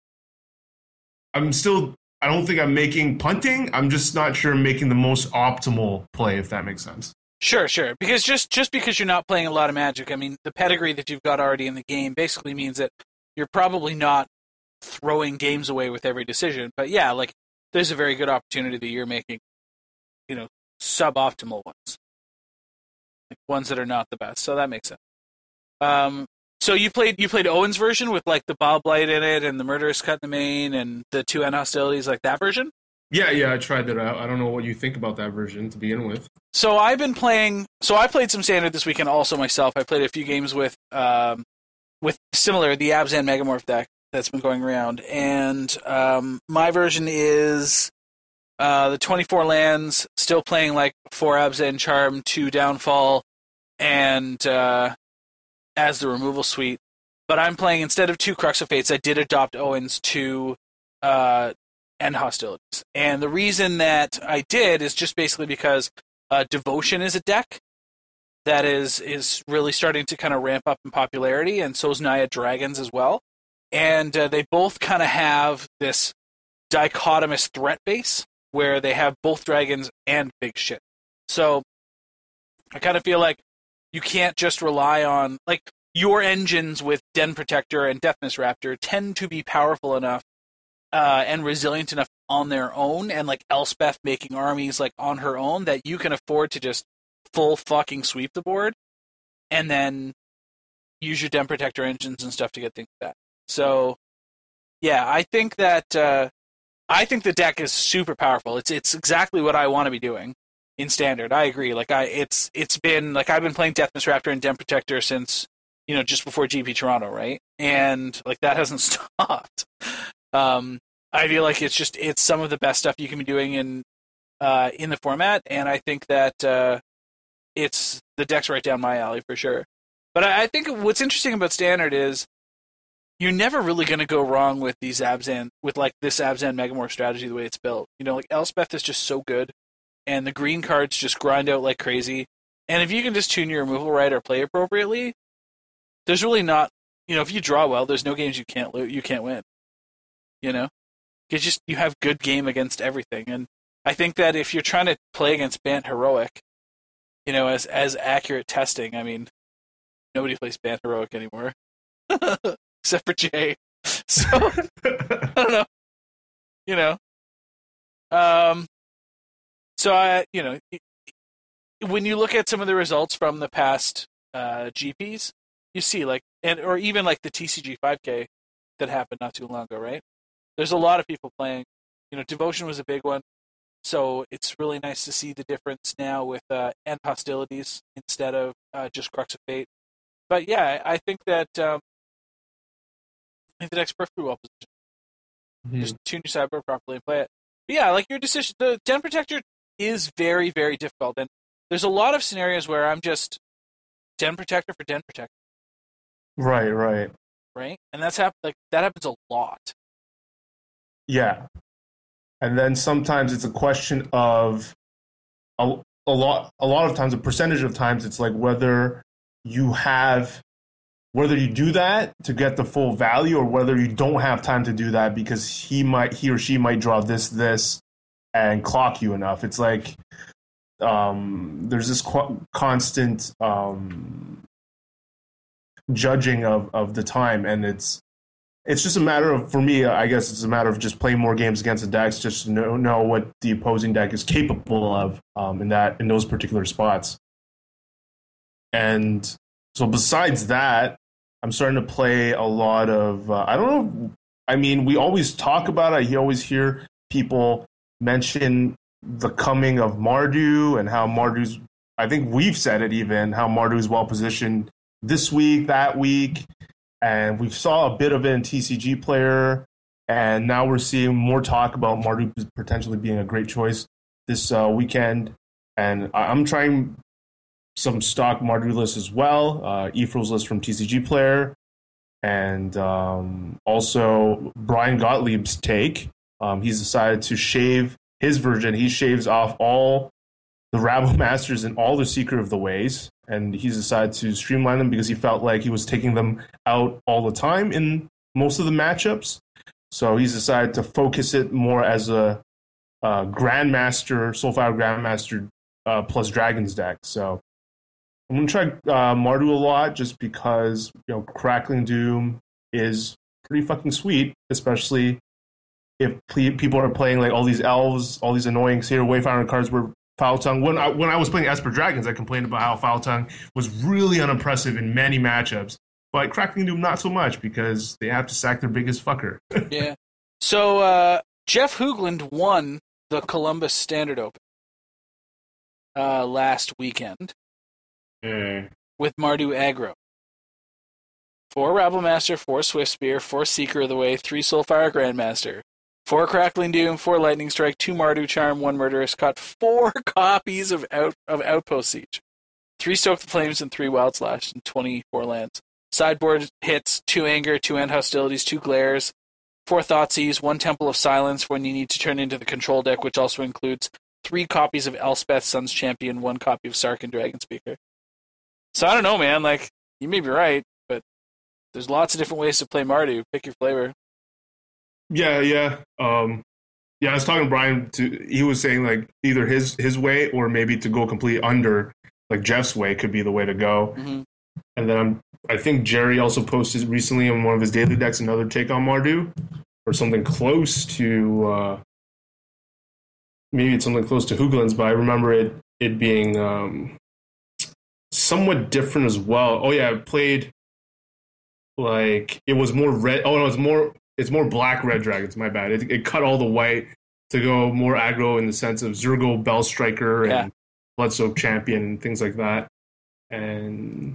I'm still, I don't think I'm making punting, I'm just not sure I'm making the most optimal play, if that makes sense. Sure, sure. Because just just because you're not playing a lot of Magic, I mean, the pedigree that you've got already in the game basically means that you're probably not throwing games away with every decision. But yeah, like there's a very good opportunity that you're making, you know, suboptimal ones, like ones that are not the best. So that makes sense. Um, so you played you played Owen's version with like the Bob Blight in it and the Murderous Cut in the main and the two end hostilities, like that version. Yeah, yeah, I tried that out. I don't know what you think about that version to begin with. So I've been playing. So I played some standard this weekend also myself. I played a few games with um, with similar the Abzan Megamorph deck that's been going around, and um, my version is uh, the twenty-four lands, still playing like four Abzan Charm, two Downfall, and uh, as the removal suite. But I'm playing, instead of two Crux of Fates, I did adopt Owen's two uh, End Hostilities. And the reason that I did is just basically because uh, Devotion is a deck that is is really starting to kind of ramp up in popularity, and so is Naya Dragons as well. And uh, they both kind of have this dichotomous threat base where they have both dragons and big shit. So I kind of feel like you can't just rely on, like, your engines with Den Protector and Deathmiss Raptor tend to be powerful enough uh, and resilient enough on their own, and like Elspeth making armies like on her own, that you can afford to just full fucking sweep the board and then use your Den Protector engines and stuff to get things back. So yeah, I think that uh, I think the deck is super powerful. It's it's exactly what I want to be doing in Standard. I agree. Like I, it's it's been like I've been playing Deathmiss Raptor and Den Protector since, you know, just before G P Toronto, right? And like that hasn't stopped. Um, I feel like it's just it's some of the best stuff you can be doing in uh, in the format, and I think that uh, it's the deck's right down my alley for sure. But I, I think what's interesting about Standard is you're never really going to go wrong with these Abzan, with like this Abzan Megamorph strategy the way it's built. You know, like Elspeth is just so good, and the green cards just grind out like crazy. And if you can just tune your removal right or play appropriately, there's really not, you know, if you draw well, there's no games you can't lose, you can't win. You know, you just you have good game against everything, and I think that if you're trying to play against Bant Heroic, you know, as as accurate testing, I mean, nobody plays Bant Heroic anymore. Except for Jay. So, I don't know. You know. Um, so, I, you know, when you look at some of the results from the past uh, G Ps, you see, like, and or even like the T C G five K that happened not too long ago, right? There's a lot of people playing. You know, Devotion was a big one. So, it's really nice to see the difference now with uh, End Hostilities instead of uh, just Crux of Fate. But yeah, I think that. Um, I think the deck's perfectly well positioned. Mm-hmm. Just tune your sideboard properly and play it. But yeah, like your decision, the Den Protector is very, very difficult. And there's a lot of scenarios where I'm just Den Protector for Den Protector. Right, right. Right? And that's hap- like that happens a lot. Yeah. And then sometimes it's a question of a, a lot a lot of times, a percentage of times it's like whether you have whether you do that to get the full value or whether you don't have time to do that because he might he or she might draw this this and clock you enough. It's like um, there's this qu- constant um, judging of, of the time, and it's it's just a matter of, for me, I guess it's a matter of just playing more games against the decks, just to know, know what the opposing deck is capable of um, in that in those particular spots. And so besides that, I'm starting to play a lot of, uh, I don't know, I mean, we always talk about it. You always hear people mention the coming of Mardu and how Mardu's, I think we've said it even, how Mardu's well positioned this week, that week. And we saw a bit of it in T C G Player. And now we're seeing more talk about Mardu potentially being a great choice this uh, weekend. And I'm trying some stock Mardu lists as well, uh, Ephro's list from T C G Player, and um, also Brian Gottlieb's take. Um, he's decided to shave his version. He shaves off all the Rabble Masters and all the Secret of the Ways, and he's decided to streamline them because he felt like he was taking them out all the time in most of the matchups. So he's decided to focus it more as a uh, Grandmaster, Soulfire Grandmaster uh, plus Dragons deck. So I'm going to try uh, Mardu a lot just because, you know, Crackling Doom is pretty fucking sweet, especially if ple- people are playing like all these elves, all these annoying Satyr Wayfinder cards where Foul Tongue. When I, when I was playing Esper Dragons, I complained about how Foul Tongue was really unimpressive in many matchups. But Crackling Doom, not so much because they have to sack their biggest fucker. Yeah. So uh, Jeff Hoogland won the Columbus Standard Open uh, last weekend. Yeah. With Mardu aggro. Four Rabble Master, four Swift Spear, four Seeker of the Way, three Soulfire Grandmaster, four Crackling Doom, four Lightning Strike, two Mardu Charm, one Murderous Cut, four copies of out of Outpost Siege, three Stoke the Flames, and three Wild Slash, and twenty-four lands. Sideboard hits, two Anger, two End Hostilities, two Glares, four Thoughtseize, one Temple of Silence when you need to turn into the control deck, which also includes three copies of Elspeth, Sun's Champion, one copy of Sarkhan, Dragon Speaker. So I don't know, man. Like, you may be right, but there's lots of different ways to play Mardu. Pick your flavor. Yeah, yeah. Um, Yeah, I was talking to Brian. To he was saying like either his his way or maybe to go complete under, like Jeff's way could be the way to go. Mm-hmm. And then I'm, I think Jerry also posted recently on one of his daily decks another take on Mardu, or something close to uh, maybe it's something close to Hooglands, but I remember it it being um, somewhat different as well. Oh yeah, I played like it was more red. Oh no, it's more it's more black red dragons. My bad. It, it cut all the white to go more aggro in the sense of Zurgo Bell Striker and Yeah. Bloodsoak Champion and things like that. And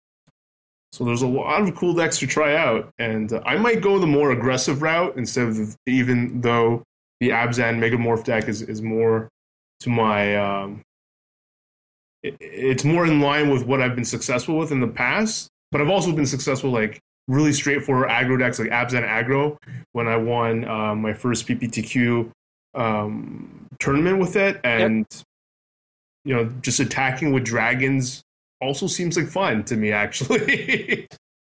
so there's a lot of cool decks to try out, and uh, I might go the more aggressive route instead of even though the Abzan Megamorph deck is, is more to my um, it, it's more in line with what I've been successful with in the past, but I've also been successful like really straightforward aggro decks like Abzan Aggro when I won uh, my first P P T Q um, tournament with it, and yep. you know, just attacking with dragons also seems like fun to me, actually.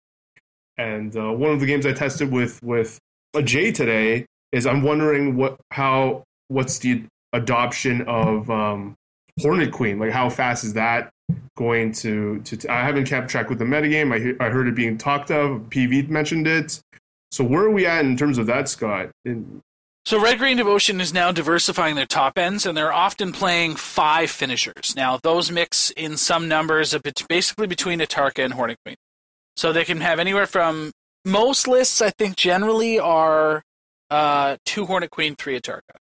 And uh, one of the games I tested with with a Jay today is I'm wondering what how what's the adoption of um, Hornet Queen? Like, how fast is that going to, to, to I haven't kept track with the metagame. I I heard it being talked of. P V mentioned it. So where are we at in terms of that, Scott? In, So Red Green Devotion is now diversifying their top ends, and they're often playing five finishers. Now, those mix in some numbers, a bit, basically between Atarka and Hornet Queen. So they can have anywhere from, most lists, I think, generally are uh, two Hornet Queen, three Atarka.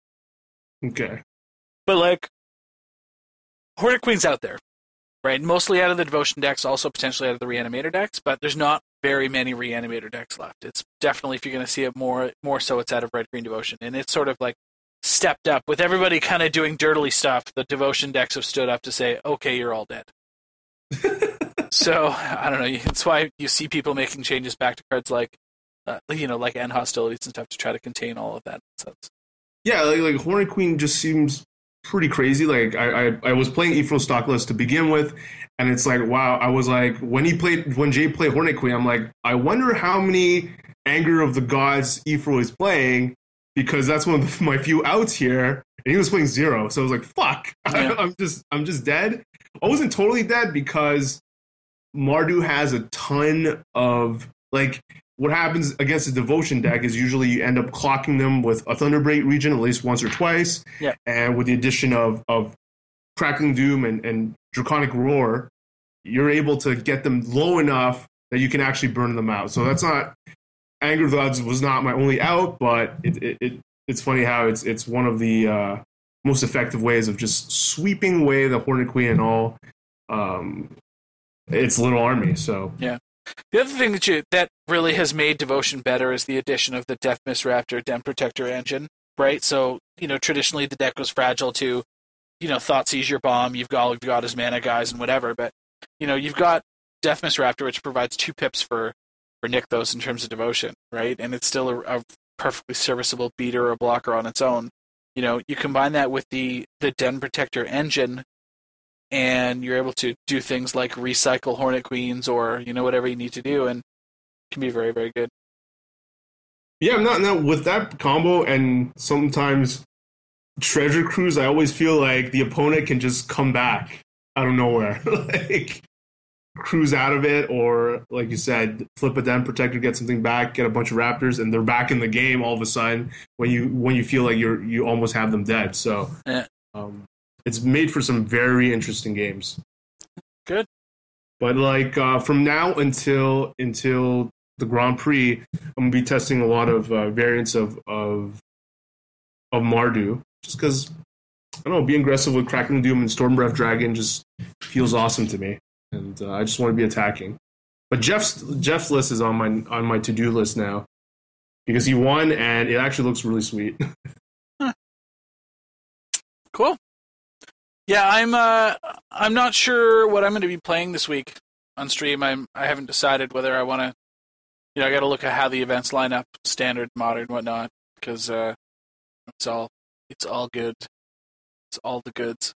Okay. But, like, Hornet Queen's out there, right? Mostly out of the Devotion decks, also potentially out of the Reanimator decks, but there's not very many Reanimator decks left. It's definitely, if you're going to see it more, more so it's out of Red Green Devotion. And it's sort of like stepped up. With everybody kind of doing dirtily stuff, the Devotion decks have stood up to say, okay, you're all dead. So, I don't know. That's why you see people making changes back to cards like, uh, you know, like End Hostilities and stuff to try to contain all of that nonsense. Yeah, like, like Hornet Queen just seems pretty crazy. Like, I, I, I was playing Ephro Stockless to begin with, and it's like, wow, I was like, when he played, when Jay played Hornet Queen, I'm like, I wonder how many Anger of the Gods Ephro is playing, because that's one of my few outs here, and he was playing zero. So I was like, fuck, Yeah. I'm just, I'm just dead. I wasn't totally dead because Mardu has a ton of, like, what happens against a Devotion deck is usually you end up clocking them with a Thunderbolt Region at least once or twice, Yeah. and with the addition of, of Crackling Doom and, and Draconic Roar, you're able to get them low enough that you can actually burn them out. So that's not, Anger of the Gods was not my only out, but it, it, it it's funny how it's it's one of the uh, most effective ways of just sweeping away the Hornet Queen and all um, its little army. So yeah. The other thing that you that really has made Devotion better is the addition of the Death Mist Raptor Den Protector engine, right? So, you know, traditionally the deck was fragile to, you know, Thoughtseize your bomb, you've got, you've got his mana guys and whatever, but, you know, you've got Death Mist Raptor, which provides two pips for, for Nykthos in terms of Devotion, right? And it's still a, a perfectly serviceable beater or blocker on its own. You know, you combine that with the, the Den Protector engine, and you're able to do things like recycle Hornet Queens or, you know, whatever you need to do, and it can be very, very good. yeah, I'm not, not with that combo, and sometimes Treasure Cruise, I always feel like the opponent can just come back out of nowhere. Like, cruise out of it, or, like you said, flip a Den Protector, get something back, get a bunch of Raptors, and they're back in the game all of a sudden when you when you feel like you're you almost have them dead. So Yeah. um, it's made for some very interesting games. Good. But like uh, from now until until the Grand Prix, I'm gonna be testing a lot of uh, variants of of of Mardu, just because I don't know, being aggressive with Crackling Doom and Stormbreath Dragon just feels awesome to me, and uh, I just want to be attacking. But Jeff's Jeff's list is on my on my to do list now because he won, and it actually looks really sweet. Huh. Cool. Yeah, I'm. Uh, I'm not sure what I'm going to be playing this week on stream. I'm. I haven't decided whether I want to. You know, I got to look at how the events line up, standard, modern, whatnot, because uh, it's all. It's all good. It's all the goods.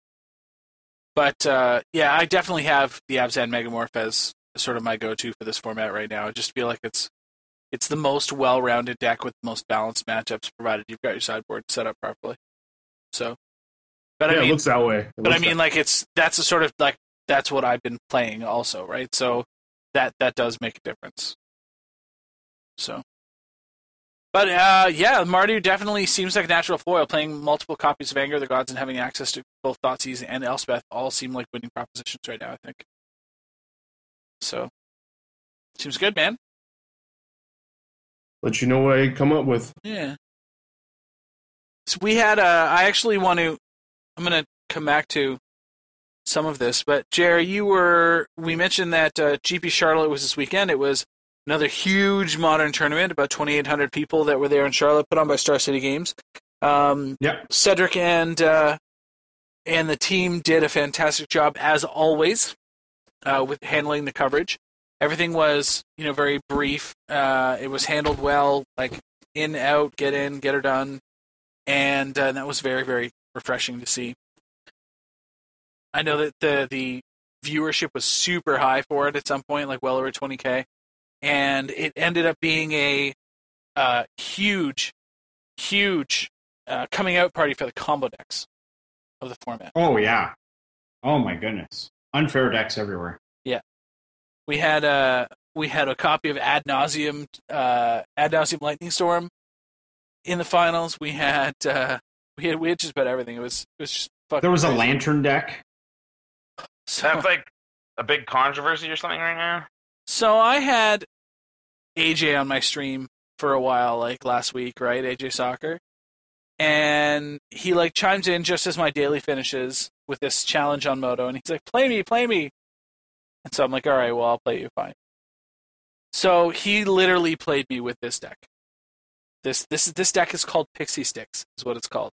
But uh, yeah, I definitely have the Abzan Megamorph as sort of my go-to for this format right now. I just feel like it's, it's the most well-rounded deck with the most balanced matchups, provided you've got your sideboard set up properly. So, but yeah, I mean, it looks that way. It but I looks mean, that- like it's that's a sort of like that's what I've been playing also, right? So that that does make a difference. So, but uh, yeah, Mardu definitely seems like a natural foil. Playing multiple copies of Anger of the Gods and having access to both Thoughtseize and Elspeth all seem like winning propositions right now, I think. So, seems good, man. let you know what I come up with. Yeah. So we had, uh, I actually want to, I'm going to come back to some of this, but Jerry, you were, we mentioned that uh, G P Charlotte was this weekend. It was another huge Modern tournament, about twenty-eight hundred people that were there in Charlotte, put on by Star City Games. Um, Yep. Cedric and uh, and the team did a fantastic job, as always, uh, with handling the coverage. Everything was, you know, very brief. Uh, it was handled well, like in, out, get in, get her done, and uh, that was very, very refreshing to see. I know that the the viewership was super high for it at some point, like well over twenty K, and it ended up being a uh, huge, huge uh, coming out party for the combo decks of the format. Oh, yeah. Oh, my goodness. Unfair decks everywhere. We had a we had a copy of Ad Nauseum, uh, Ad Nauseum Lightning Storm in the finals. We had uh, we had we had just about everything. It was it was just fucking. There was a crazy. lantern deck. So, That's like a big controversy or something right now. so I had A J on my stream for a while, like last week, right? A J Soccer, and he like chimes in just as my daily finishes with this challenge on Moto, and he's like, "Play me, play me." And so I'm like, all right, well, I'll play you, fine. So he literally played me with this deck. This this this deck is called Pixie Sticks, is what it's called.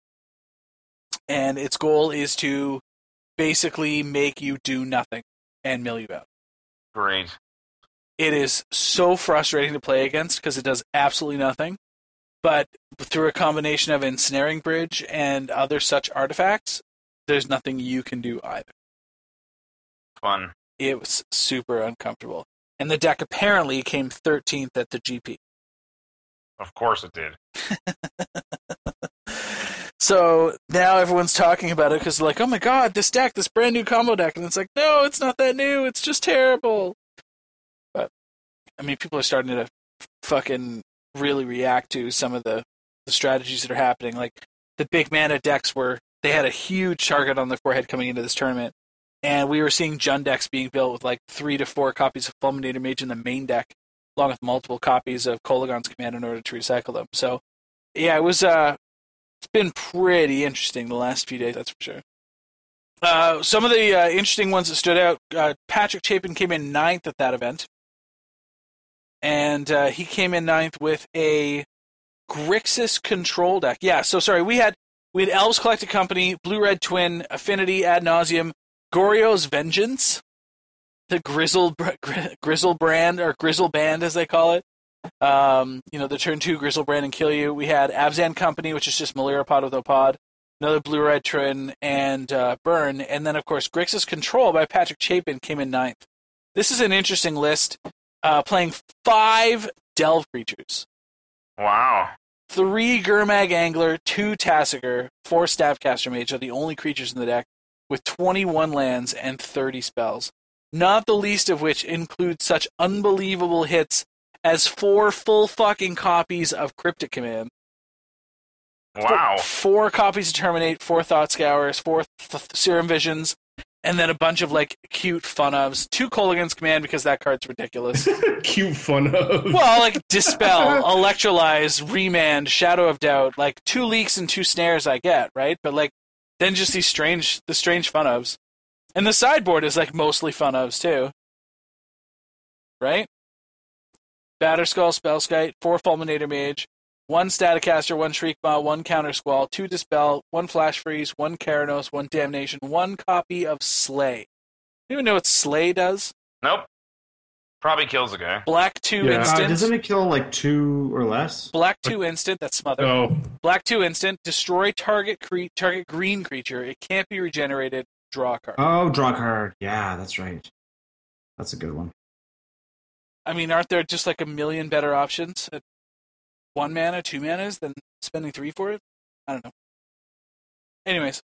And its goal is to basically make you do nothing and mill you out. Great. It is so frustrating to play against because it does absolutely nothing. But through a combination of Ensnaring Bridge and other such artifacts, there's nothing you can do either. Fun. It was super uncomfortable. And the deck apparently came thirteenth at the G P. Of course it did. So now everyone's talking about it because they're like, oh my god, this deck, this brand new combo deck. And it's like, no, it's not that new. It's just terrible. But, I mean, people are starting to fucking really react to some of the, the strategies that are happening. Like, the big mana decks were, they had a huge target on their forehead coming into this tournament. And we were seeing Jund decks being built with like three to four copies of Fulminator Mage in the main deck, along with multiple copies of Kolaghan's Command in order to recycle them. So, yeah, it was, uh, it's been pretty interesting the last few days, that's for sure. Uh, some of the uh, interesting ones that stood out, uh, Patrick Chapin came in ninth at that event. And uh, he came in ninth with a Grixis control deck. Yeah, so sorry, we had we had Elves Collected Company, Blue Red Twin, Affinity, Ad Nauseum, Goryo's Vengeance, the Grizzle Grizzle brand, or Grizzle Band as they call it. Um, you know, the turn two Grizzle brand and kill you. We had Abzan Company, which is just Melirapod with Opod, another Blue Red Twin, and uh, Burn. And then, of course, Grixis Control by Patrick Chapin came in ninth. This is an interesting list, uh, playing five Delve creatures. Wow. Three Gurmag Angler, two Tassiger, four Staffcaster Mage are the only creatures in the deck, with twenty-one lands and thirty spells. Not the least of which include such unbelievable hits as four full fucking copies of Cryptic Command. Wow. Four, four copies of Terminate, four Thought Scours, four th- Serum Visions, and then a bunch of like cute fun ofs. Two Kolaghan's Command because that card's ridiculous. Cute fun of. Well, like Dispel, Electrolyze, Remand, Shadow of Doubt, like two Leaks and two Snares I get, right? But like then just these strange, the strange fun ofs. And the sideboard is like mostly fun ofs too. Right? Batterskull, Spellskite, four Fulminator Mage, one Staticaster, one Shriekmaw, one Counter Squall, two Dispel, one Flash Freeze, one Keranos, one Damnation, one copy of Slay. You even know what Slay does? Nope. Probably kills a guy. Black two Yeah. Uh, instant. doesn't it kill like two or less? Black two instant, that's Smother. Oh, Black two instant, destroy target cre- target green creature. It can't be regenerated. Draw a card. Oh, draw card. Yeah, that's right. That's a good one. I mean, aren't there just like a million better options at one mana, two manas than spending three for it? I don't know. Anyways,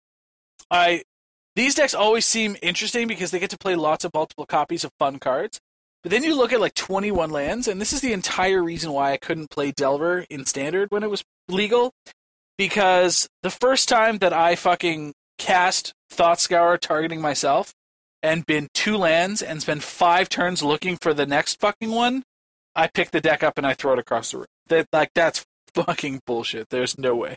I these decks always seem interesting because they get to play lots of multiple copies of fun cards. But then you look at like twenty-one lands, and this is the entire reason why I couldn't play Delver in Standard when it was legal. Because the first time that I fucking cast Thought Scour targeting myself and been two lands and spend five turns looking for the next fucking one, I pick the deck up and I throw it across the room. That, like, that's fucking bullshit. There's no way.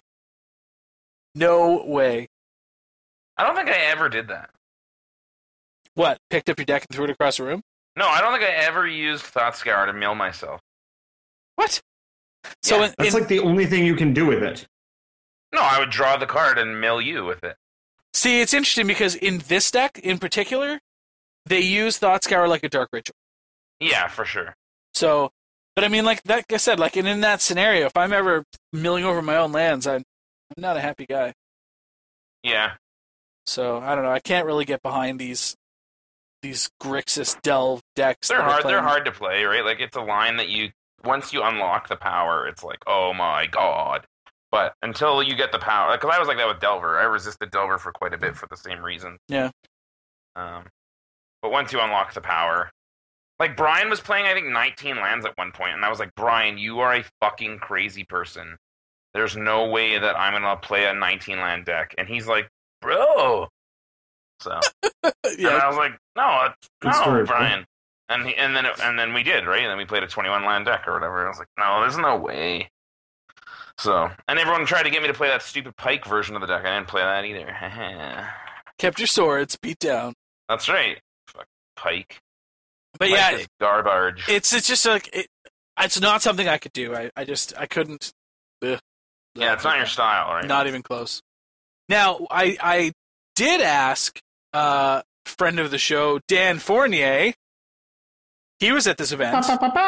No way. I don't think I ever did that. What? Picked up your deck and threw it across the room? No, I don't think I ever used Thought Scour to mill myself. What? So Yeah. in, That's in, like the only thing you can do with it. No, I would draw the card and mill you with it. see, it's interesting because in this deck in particular, they use Thought Scour like a Dark Ritual. Yeah, for sure. So, but I mean, like, like I said, like in, in that scenario, if I'm ever milling over my own lands, I'm, I'm not a happy guy. Yeah. So I don't know. I can't really get behind these these Grixis Delve decks. They're that are hard. They're playing- hard to play, right? Like it's a line that you once you unlock the power, it's like, oh my god. But until you get the power, because I was like that with Delver. I resisted Delver for quite a bit for the same reason. Yeah. Um, but once you unlock the power, like Brian was playing, I think nineteen lands at one point, and I was like, Brian, you are a fucking crazy person. There's no way that I'm gonna play a nineteen land deck, and he's like, bro. So and yeah. I was like, no, it's, Good no, story, bro. Brian. And he, and then it, and then we did, right? And then we played a twenty-one land deck or whatever. I was like, no, there's no way. So, and everyone tried to get me to play that stupid Pike version of the deck. I didn't play that either. Kept your swords, beat down. That's right. Fuck Pike. But Pike yeah, is garbage. it's it's just like it, it's not something I could do. I, I just I couldn't. Ugh. yeah, it's not your style, right? Not even close. Now I I did ask uh friend of the show Dan Fournier. He was at this event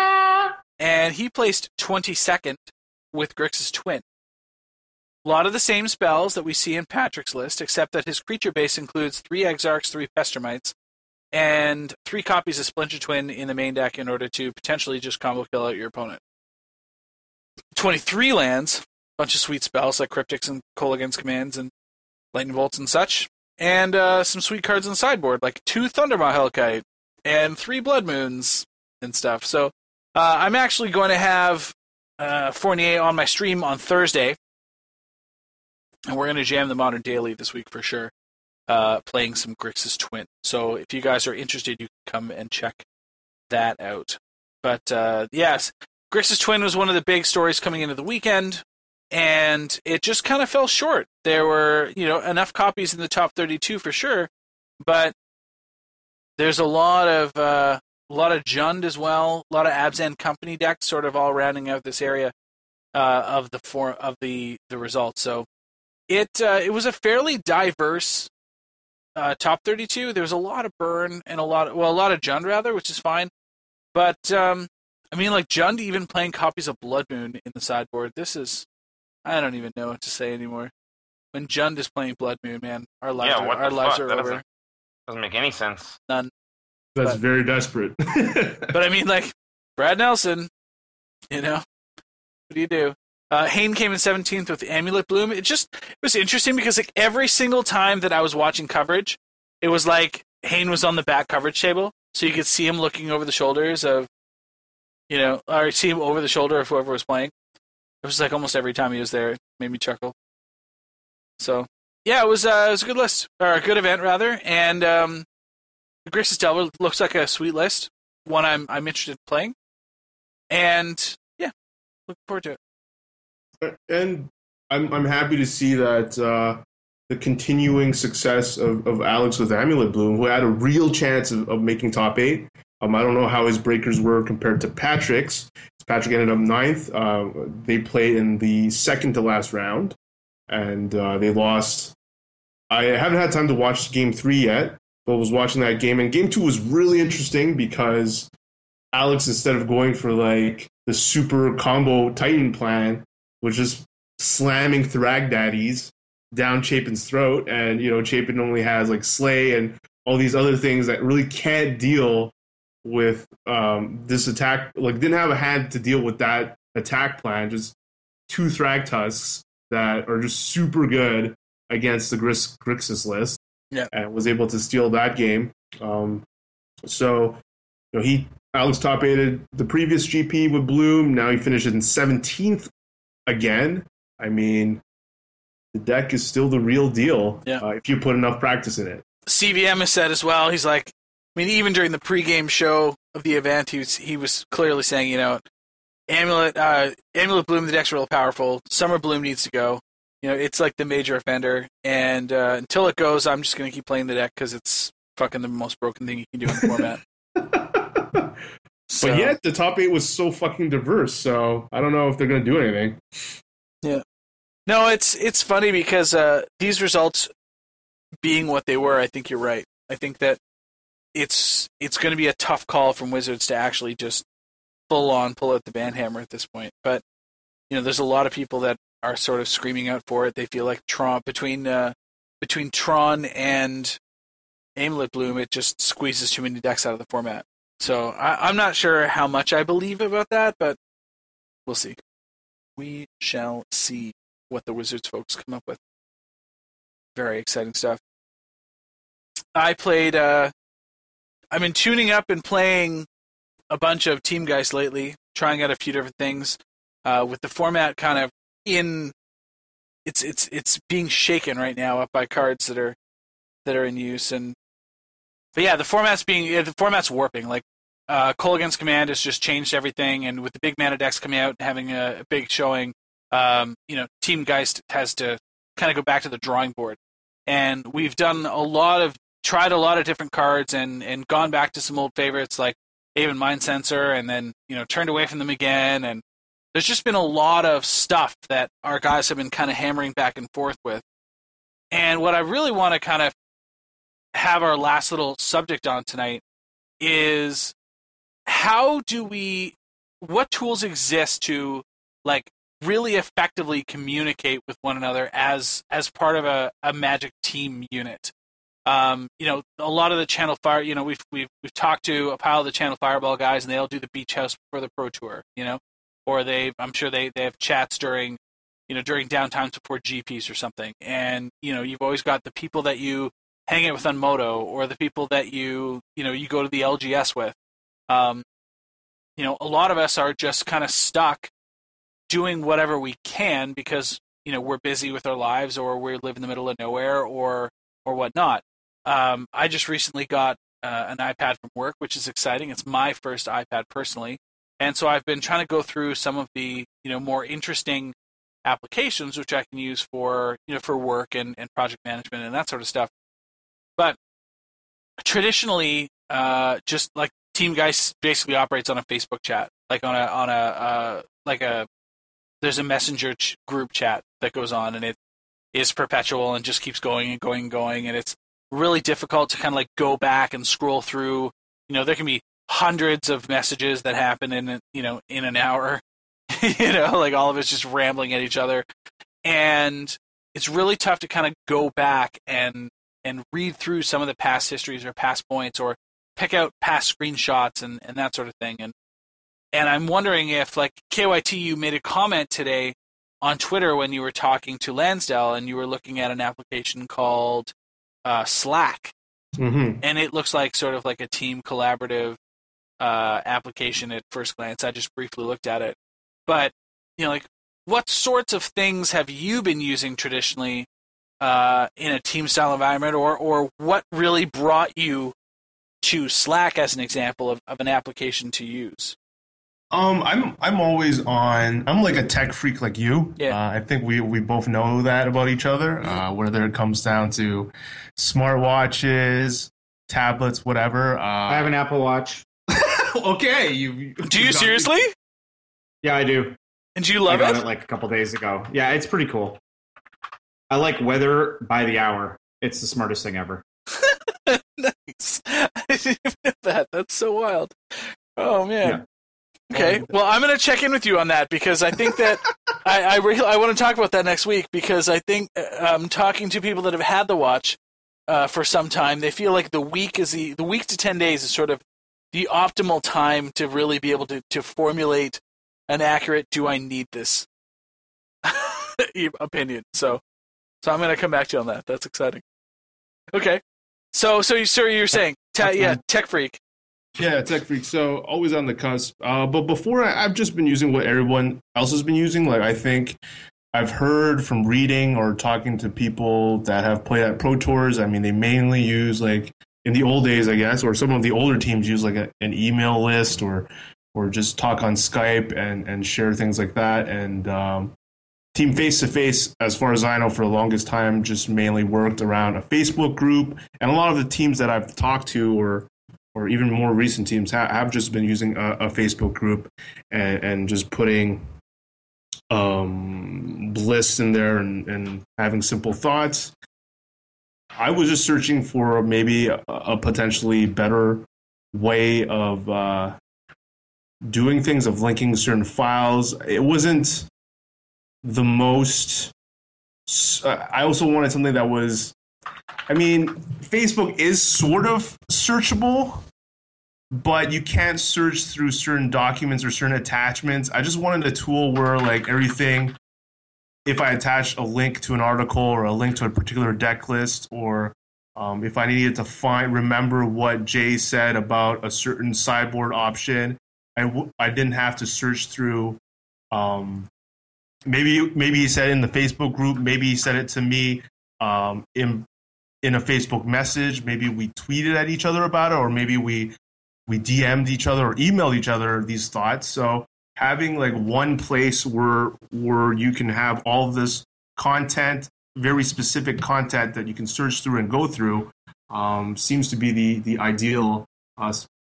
and he placed twenty-second with Grixis Twin. A lot of the same spells that we see in Patrick's list, except that his creature base includes three Exarchs, three Pestermites, and three copies of Splinter Twin in the main deck in order to potentially just combo kill out your opponent. twenty-three lands, bunch of sweet spells like Cryptics and Kolaghan's Commands and Lightning Bolts and such, and uh, some sweet cards on the sideboard like two Thundermaw Hellkite and three Blood Moons and stuff. So uh, I'm actually going to have uh, Fournier on my stream on Thursday, and we're going to jam the Modern Daily this week for sure, uh, playing some Grixis Twin. So if you guys are interested, you can come and check that out. But uh, yes, Grixis Twin was one of the big stories coming into the weekend, and it just kind of fell short. There were, you know, enough copies in the top thirty-two for sure, but there's a lot of uh, a lot of Jund as well, a lot of Abzan Company decks, sort of all rounding out this area uh, of the for of the the results. So it uh, it was a fairly diverse uh, top thirty-two. There was a lot of burn and a lot of, well, a lot of Jund rather, which is fine. But um, I mean, like Jund even playing copies of Blood Moon in the sideboard. This is, I don't even know what to say anymore. When Jund is playing Blood Moon, man, our lives Yeah, are, what our the lives fuck? are That over. doesn't, doesn't make any sense. None. That's But- very desperate. But I mean, like, Brad Nelson, you know, what do you do? Uh, Hayne came in seventeenth with Amulet Bloom. It just it was interesting because like every single time that I was watching coverage, it was like Hayne was on the back coverage table, so you could see him looking over the shoulders of, you know, or see him over the shoulder of whoever was playing. It was like almost every time he was there. It made me chuckle. So yeah, it was uh, it was a good list, or a good event rather, and um, the Grixis Delver looks like a sweet list, one I'm I'm interested in playing, and yeah, looking forward to it. And I'm I'm happy to see that uh, the continuing success of, of Alex with Amulet Bloom, who had a real chance of, of making top eight. Um, I don't know how his breakers were compared to Patrick's. Patrick ended up ninth. Uh, they played in the second to last round, and uh, they lost. I haven't had time to watch game three yet, but was watching that game. And game two was really interesting because Alex, instead of going for like the super combo Titan plan, was just slamming Thrag Daddies down Chapin's throat. And, you know, Chapin only has like Slay and all these other things that really can't deal with um, this attack. Like, didn't have a hand to deal with that attack plan. Just two Thragtusks that are just super good against the Grix- Grixis list. Yeah, and was able to steal that game. Um, so, you know, he Alex top eighted the previous G P with Bloom. Now he finishes in seventeenth again. I mean, the deck is still the real deal. Yeah. Uh, if you put enough practice in it. C V M has said as well. He's like, I mean, even during the pregame show of the event, he was he was clearly saying, you know, Amulet, uh, Amulet Bloom, the deck's real powerful. Summer Bloom needs to go. You know, it's like the major offender, and uh, until it goes, I'm just going to keep playing the deck because it's fucking the most broken thing you can do in the format. So, but yet, the top eight was so fucking diverse, so I don't know if they're going to do anything. Yeah. No, it's it's funny because uh, these results being what they were, I think you're right. I think that it's it's going to be a tough call from Wizards to actually just full on pull out the band hammer at this point. But you know, there's a lot of people that are sort of screaming out for it. They feel like Tron between uh, between Tron and Amulet Bloom, it just squeezes too many decks out of the format. So I, I'm not sure how much I believe about that, but we'll see. We shall see what the Wizards folks come up with. Very exciting stuff. I played. Uh, I've been tuning up and playing a bunch of Team Geist lately, trying out a few different things. Uh, with the format kind of in, it's it's it's being shaken right now up by cards that are that are in use, and but yeah, the format's being the format's warping. Like uh, Kolaghan's Command has just changed everything, and with the big mana decks coming out and having a, a big showing, um, you know, Team Geist has to kind of go back to the drawing board, and we've done a lot of tried a lot of different cards and and gone back to some old favorites like Aven Mind Sensor, and then you know turned away from them again, and there's just been a lot of stuff that our guys have been kind of hammering back and forth with. And what I really want to kind of have our last little subject on tonight is how do we, what tools exist to like really effectively communicate with one another as as part of a, a Magic team unit. Um, you know, a lot of the Channel Fire, you know, we've we've we've talked to a pile of the Channel Fireball guys, and they all do the Beach House for the Pro Tour, you know. Or they, I'm sure they, they have chats during, you know, during downtimes before G Ps or something. And, you know, you've always got the people that you hang out with on Moto, or the people that you, you know, you go to the L G S with. Um, you know, a lot of us are just kind of stuck doing whatever we can because, you know, we're busy with our lives, or we live in the middle of nowhere, or, or whatnot. Um, I just recently got uh, an iPad from work, which is exciting. It's my first iPad personally. And so I've been trying to go through some of the, you know, more interesting applications which I can use for, you know, for work and, and project management and that sort of stuff. But traditionally, uh, just like Team Geist basically operates on a Facebook chat, like on a on a uh, like a there's a messenger ch- group chat that goes on, and it is perpetual and just keeps going and going and going, and it's really difficult to kind of like go back and scroll through. You know, there can be hundreds of messages that happen in, you know, in an hour, you know, like all of it's just rambling at each other. And it's really tough to kind of go back and, and read through some of the past histories or past points, or pick out past screenshots and, and that sort of thing. And, and I'm wondering if, like, K Y T, you made a comment today on Twitter when you were talking to Lansdale, and you were looking at an application called uh, Slack. Mm-hmm. And it looks like sort of like a team collaborative Uh, application at first glance. I just briefly looked at it. But, you know, like, what sorts of things have you been using traditionally uh, in a team-style environment, or or what really brought you to Slack as an example of, of an application to use? Um, I'm I'm always on. I'm like a tech freak like you. Yeah. Uh, I think we, we both know that about each other. Uh, whether it comes down to smartwatches, tablets, whatever. Uh, I have an Apple Watch. Okay, you. Do you seriously? Yeah, I do. And do you love I got it? it like a couple days ago. Yeah, it's pretty cool. I like weather by the hour. It's the smartest thing ever. Nice. I didn't even know that. That's so wild. Oh man. Yeah. Okay. Well, I'm going to check in with you on that, because I think that I I, re- I want to talk about that next week, because I think um, talking to people that have had the watch uh, for some time, they feel like the week is the the week to ten days is sort of the optimal time to really be able to, to formulate an accurate "do I need this" opinion. So, so I'm going to come back to you on that. That's exciting. Okay, so so you so you're saying, te- yeah, Tech Freak. Yeah, Tech Freak. So always on the cusp. Uh, but before, I, I've just been using what everyone else has been using. Like I think I've heard from reading or talking to people that have played at Pro Tours. I mean, they mainly use like in the old days, I guess, or some of the older teams use like a, an email list or or just talk on Skype and and share things like that. And um, Team Face to Face, as far as I know, for the longest time, just mainly worked around a Facebook group. And a lot of the teams that I've talked to, or or even more recent teams, ha- have just been using a, a Facebook group and, and just putting um, lists in there and, and having simple thoughts. I was just searching for maybe a, a potentially better way of uh, doing things, of linking certain files. It wasn't the most... Uh, I also wanted something that was... I mean, Facebook is sort of searchable, but you can't search through certain documents or certain attachments. I just wanted a tool where, like, everything, if I attach a link to an article or a link to a particular deck list, or um, if I needed to find, remember what Jay said about a certain sideboard option, I, w- I didn't have to search through. Um, maybe maybe he said it in the Facebook group. Maybe he said it to me um, in in a Facebook message. Maybe we tweeted at each other about it, or maybe we we D M'd each other or emailed each other these thoughts. So having like one place where where you can have all of this content, very specific content that you can search through and go through, um, seems to be the the ideal uh,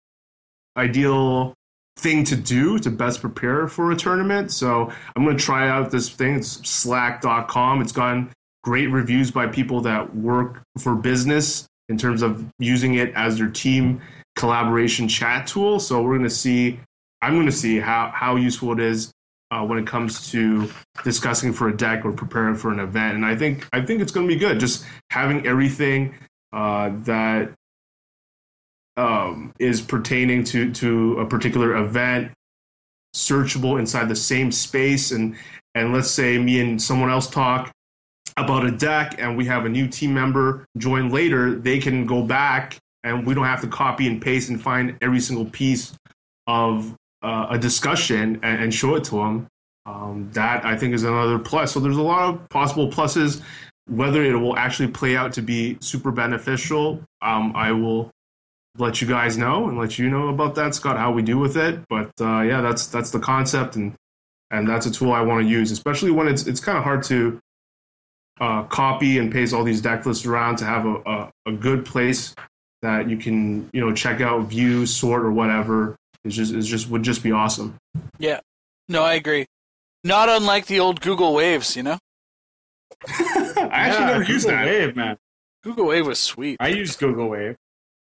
ideal thing to do to best prepare for a tournament. So I'm going to try out this thing. It's slack dot com. It's gotten great reviews by people that work for business in terms of using it as their team collaboration chat tool. So we're going to see, I'm going to see how, how useful it is uh, when it comes to discussing for a deck or preparing for an event. And I think, I think it's going to be good. Just having everything uh, that um, is pertaining to, to a particular event searchable inside the same space. And, and let's say me and someone else talk about a deck and we have a new team member join later, they can go back and we don't have to copy and paste and find every single piece of uh, a discussion and, and show it to them. Um, that, I think, is another plus. So there's a lot of possible pluses. Whether it will actually play out to be super beneficial, um, I will let you guys know and let you know about that, Scott, how we do with it. But uh, yeah, that's that's the concept, and and that's a tool I want to use, especially when it's it's kind of hard to Uh, copy and paste all these deck lists around, to have a, a, a good place that you can, you know, check out, view, sort, or whatever. It's just, it's just would just be awesome. Yeah, no, I agree. Not unlike the old Google Waves, you know. I actually Yeah, never Google used that. Wave, man. Google Wave was sweet. I used Google Wave.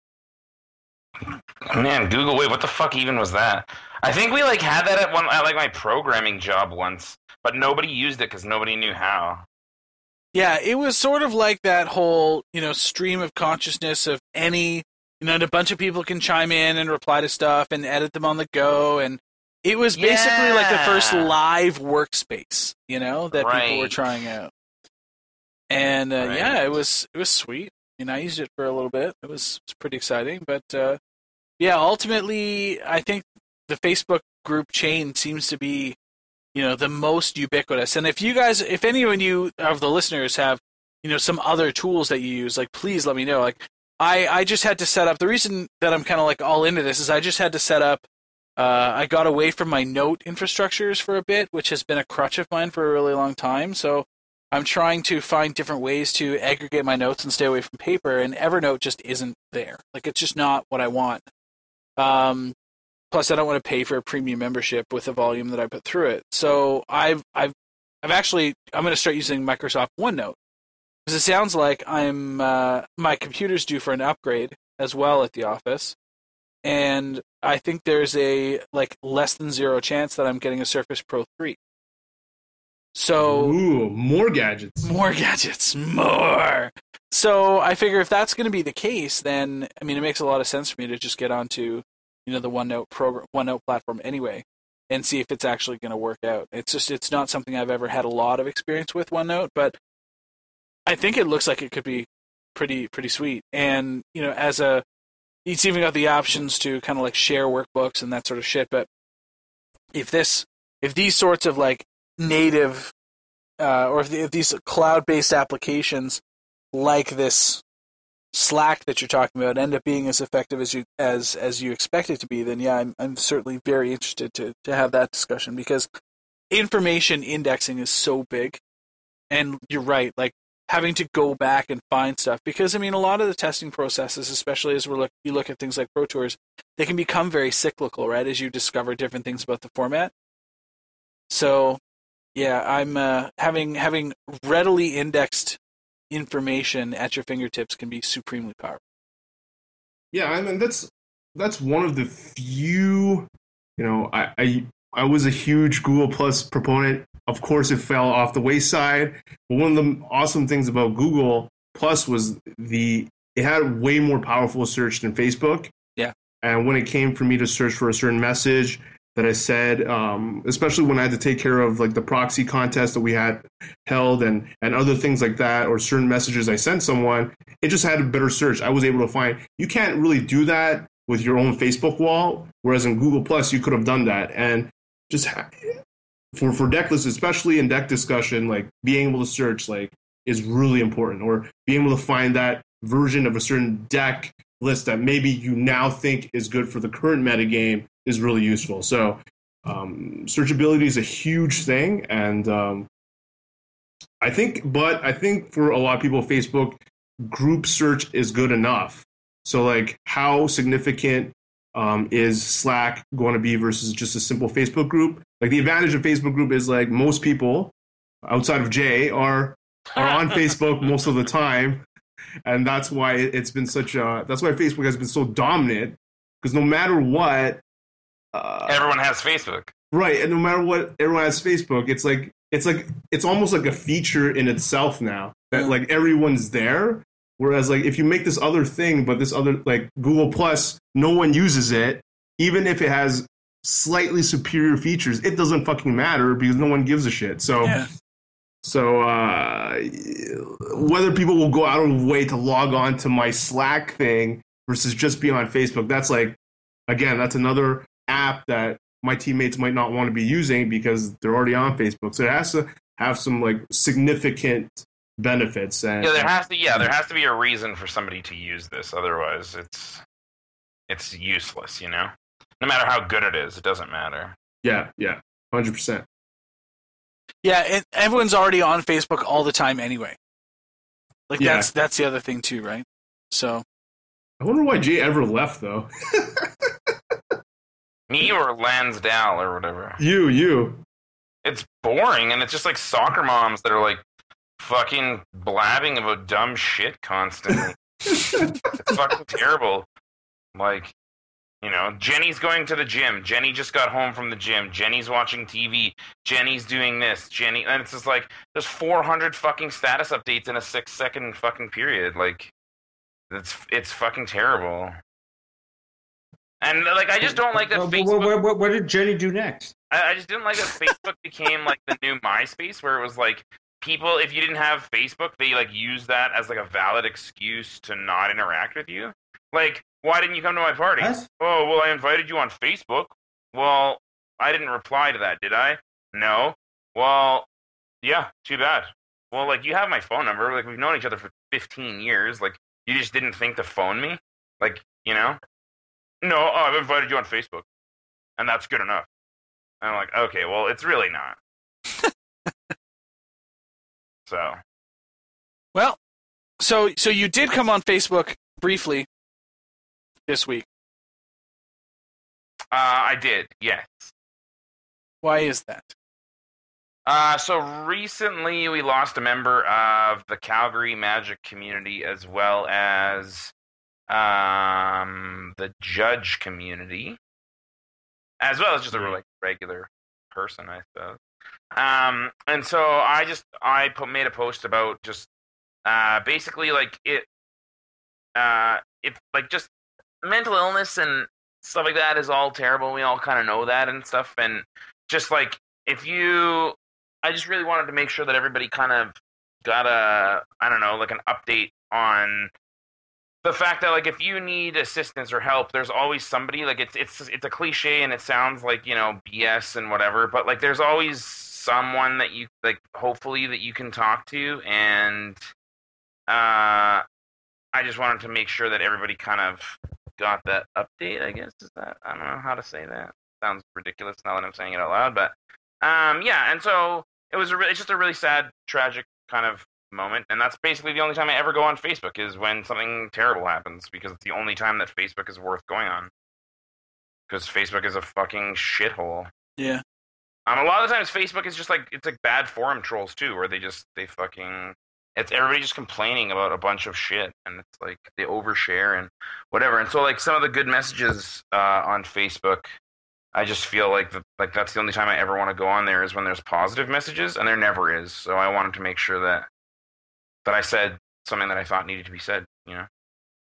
Man, Google Wave, what the fuck even was that? I think we like had that at one at like my programming job once, but nobody used it because nobody knew how. Yeah, it was sort of like that whole, you know, stream of consciousness of any, you know, and a bunch of people can chime in and reply to stuff and edit them on the go. And it was basically Yeah. like the first live workspace, you know, that Right. people were trying out. And uh, Right. yeah, it was it was sweet. You know, I used it for a little bit. It was, it was pretty exciting. But uh, yeah, ultimately, I think the Facebook group chain seems to be, you know, the most ubiquitous. And if you guys, if any of you of the listeners have, you know, some other tools that you use, like, please let me know. Like, I, I just had to set up, the reason that I'm kind of like all into this is I just had to set up, uh, I got away from my note infrastructures for a bit, which has been a crutch of mine for a really long time. So I'm trying to find different ways to aggregate my notes and stay away from paper, and Evernote just isn't there. Like, it's just not what I want. Um, Plus, I don't want to pay for a premium membership with the volume that I put through it. So I've I've I've actually I'm going to start using Microsoft OneNote, because it sounds like I'm uh, my computer's due for an upgrade as well at the office, and I think there's a like less than zero chance that I'm getting a Surface Pro three. So Ooh, more gadgets. more gadgets, more. So I figure if that's going to be the case, then I mean it makes a lot of sense for me to just get onto you know, the OneNote program, OneNote platform anyway, and see if it's actually going to work out. It's just, it's not something I've ever had a lot of experience with OneNote, but I think it looks like it could be pretty, pretty sweet. And, you know, as a, it's even got the options to kind of like share workbooks and that sort of shit. But if this, if these sorts of like native, uh, or if, the, if these cloud-based applications like this Slack that you're talking about end up being as effective as you as as you expect it to be, then yeah, I'm I'm certainly very interested to to have that discussion, because information indexing is so big, and you're right, like having to go back and find stuff, because I mean a lot of the testing processes, especially as we look you look at things like Pro Tours, they can become very cyclical, right? As you discover different things about the format. So yeah, I'm uh, having having readily indexed information at your fingertips can be supremely powerful. Yeah, I mean that's that's one of the few, you know, I I, I was a huge Google Plus proponent. Of course, it fell off the wayside. But one of the awesome things about Google Plus was the it had way more powerful search than Facebook. Yeah. And when it came for me to search for a certain message that I said, um, especially when I had to take care of like the proxy contest that we had held and, and other things like that, or certain messages I sent someone, it just had a better search. I was able to find, you can't really do that with your own Facebook wall, whereas in Google Plus, you could have done that. And just ha- for, for deck lists, especially in deck discussion, like being able to search like is really important, or being able to find that version of a certain deck list that maybe you now think is good for the current metagame is really useful. So um, searchability is a huge thing, and um, I think, but I think for a lot of people, Facebook group search is good enough. So like, how significant um, is Slack going to be versus just a simple Facebook group? Like the advantage of Facebook group is like most people outside of Jay are are on Facebook most of the time, and that's why it's been such a. That's why Facebook has been so dominant, because no matter what. Uh, Everyone has Facebook, right? And no matter what, everyone has Facebook. It's like it's like it's almost like a feature in itself now that like everyone's there. Whereas like if you make this other thing, but this other like Google Plus, no one uses it, even if it has slightly superior features, it doesn't fucking matter because no one gives a shit. So, yeah. so uh, whether people will go out of the way to log on to my Slack thing versus just be on Facebook, that's like again, that's another app that my teammates might not want to be using because they're already on Facebook. So it has to have some like significant benefits. And yeah, there has to yeah, there has to be a reason for somebody to use this. Otherwise, it's it's useless. You know, no matter how good it is, it doesn't matter. Yeah, yeah, one hundred percent. Yeah, and everyone's already on Facebook all the time anyway. Like Yeah. that's that's the other thing too, right? So I wonder why Jay ever left though. Me or Lansdale or whatever. You, you. It's boring, and it's just like soccer moms that are like fucking blabbing about dumb shit constantly. It's fucking terrible. Like, you know, Jenny's going to the gym. Jenny just got home from the gym. Jenny's watching T V. Jenny's doing this. Jenny, and it's just like there's four hundred fucking status updates in a six second fucking period. Like, it's it's fucking terrible. And like, I just don't like that What, Facebook. what, what, what did Jenny do next? I, I just didn't like that Facebook became like the new MySpace, where it was like people, if you didn't have Facebook, they like use that as like a valid excuse to not interact with you. Like, why didn't you come to my party? What? Oh, well, I invited you on Facebook. Well, I didn't reply to that, did I? No. Well, yeah, too bad. Well, like, you have my phone number. Like, we've known each other for fifteen years. Like, you just didn't think to phone me? Like, you know? No, oh, I've invited you on Facebook. And that's good enough. And I'm like, okay, well, it's really not. So. well, so so you did come on Facebook briefly this week. Uh, I did, yes. Why is that? Uh, so recently we lost a member of the Calgary Magic community as well as um, the Judge community, as well as just a like regular person, I suppose. Um, and so I just I put, made a post about just uh, basically like it, uh, it like just mental illness and stuff like that is all terrible. We all kind of know that and stuff. And just like if you, I just really wanted to make sure that everybody kind of got a, I don't know, like an update on the fact that like if you need assistance or help, there's always somebody. Like it's it's it's a cliche and it sounds like, you know, B S and whatever, but like there's always someone that you like hopefully that you can talk to. And uh I just wanted to make sure that everybody kind of got that update, I guess. Is that, I don't know how to say that. Sounds ridiculous now that I'm saying it out loud, but um yeah, and so it was a re- it's just a really sad, tragic kind of moment, and that's basically the only time I ever go on Facebook is when something terrible happens, because it's the only time that Facebook is worth going on, because Facebook is a fucking shithole. Yeah. Um, a lot of the times Facebook is just like, it's like bad forum trolls too, where they just, they fucking, it's everybody just complaining about a bunch of shit, and it's like they overshare and whatever. And so like some of the good messages uh, on Facebook, I just feel like the, like that's the only time I ever want to go on there is when there's positive messages, and there never is. So I wanted to make sure that that I said something that I thought needed to be said, you know?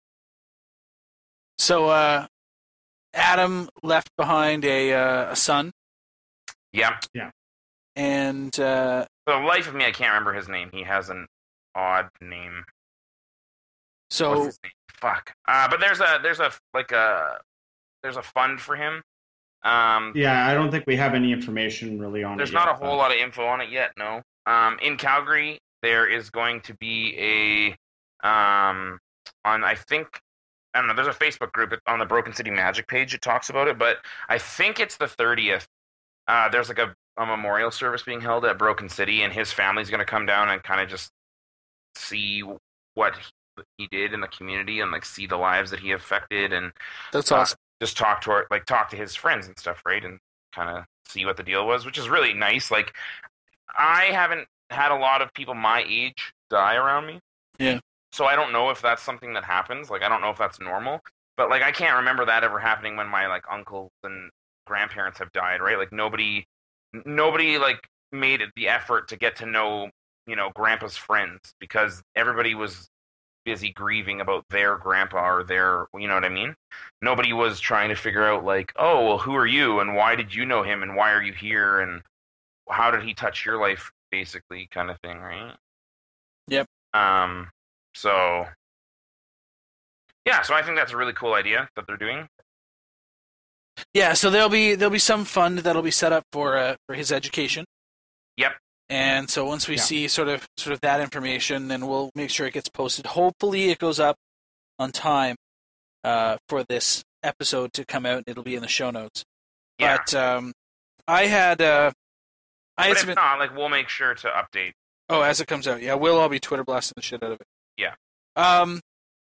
So, uh, Adam left behind a, uh, a son. Yeah. Yeah. And, uh... For the life of me, I can't remember his name. He has an odd name. So... What's his name? Fuck. Uh, but there's a, there's a, like a, there's a fund for him. Um... Yeah, I don't think we have any information really on it. There's yet, not a whole but... lot of info on it yet, no. Um, in Calgary, there is going to be a, um, on, I think, I don't know, there's a Facebook group on the Broken City Magic page that talks about it, but I think it's the thirtieth. Uh, there's like a, a memorial service being held at Broken City, and his family's going to come down and kind of just see what he did in the community and like see the lives that he affected, and that's uh, awesome. Just talk to our, like talk to his friends and stuff, right? And kind of see what the deal was, which is really nice. Like, I haven't had a lot of people my age die around me. Yeah. So I don't know if that's something that happens. Like, I don't know if that's normal. But, like, I can't remember that ever happening when my, like, uncles and grandparents have died, right? Like, nobody, nobody, like, made it the effort to get to know, you know, grandpa's friends, because everybody was busy grieving about their grandpa or their, you know what I mean? Nobody was trying to figure out, like, oh, well, who are you, and why did you know him, and why are you here, and how did he touch your life, basically, kind of thing, right? Yep. Um, so, yeah, so I think that's a really cool idea that they're doing. Yeah, so there'll be there'll be some fund that'll be set up for uh, for his education. Yep. And so once we Yeah. see sort of sort of that information, then we'll make sure it gets posted. Hopefully it goes up on time uh, for this episode to come out. It'll be in the show notes. Yeah. But um, I had uh, I had But if submit- not, like, we'll make sure to update. Oh, as it comes out, yeah, we'll all be Twitter blasting the shit out of it. Yeah. Um,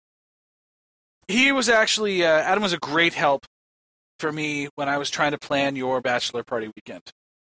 he was actually uh, Adam was a great help for me when I was trying to plan your bachelor party weekend.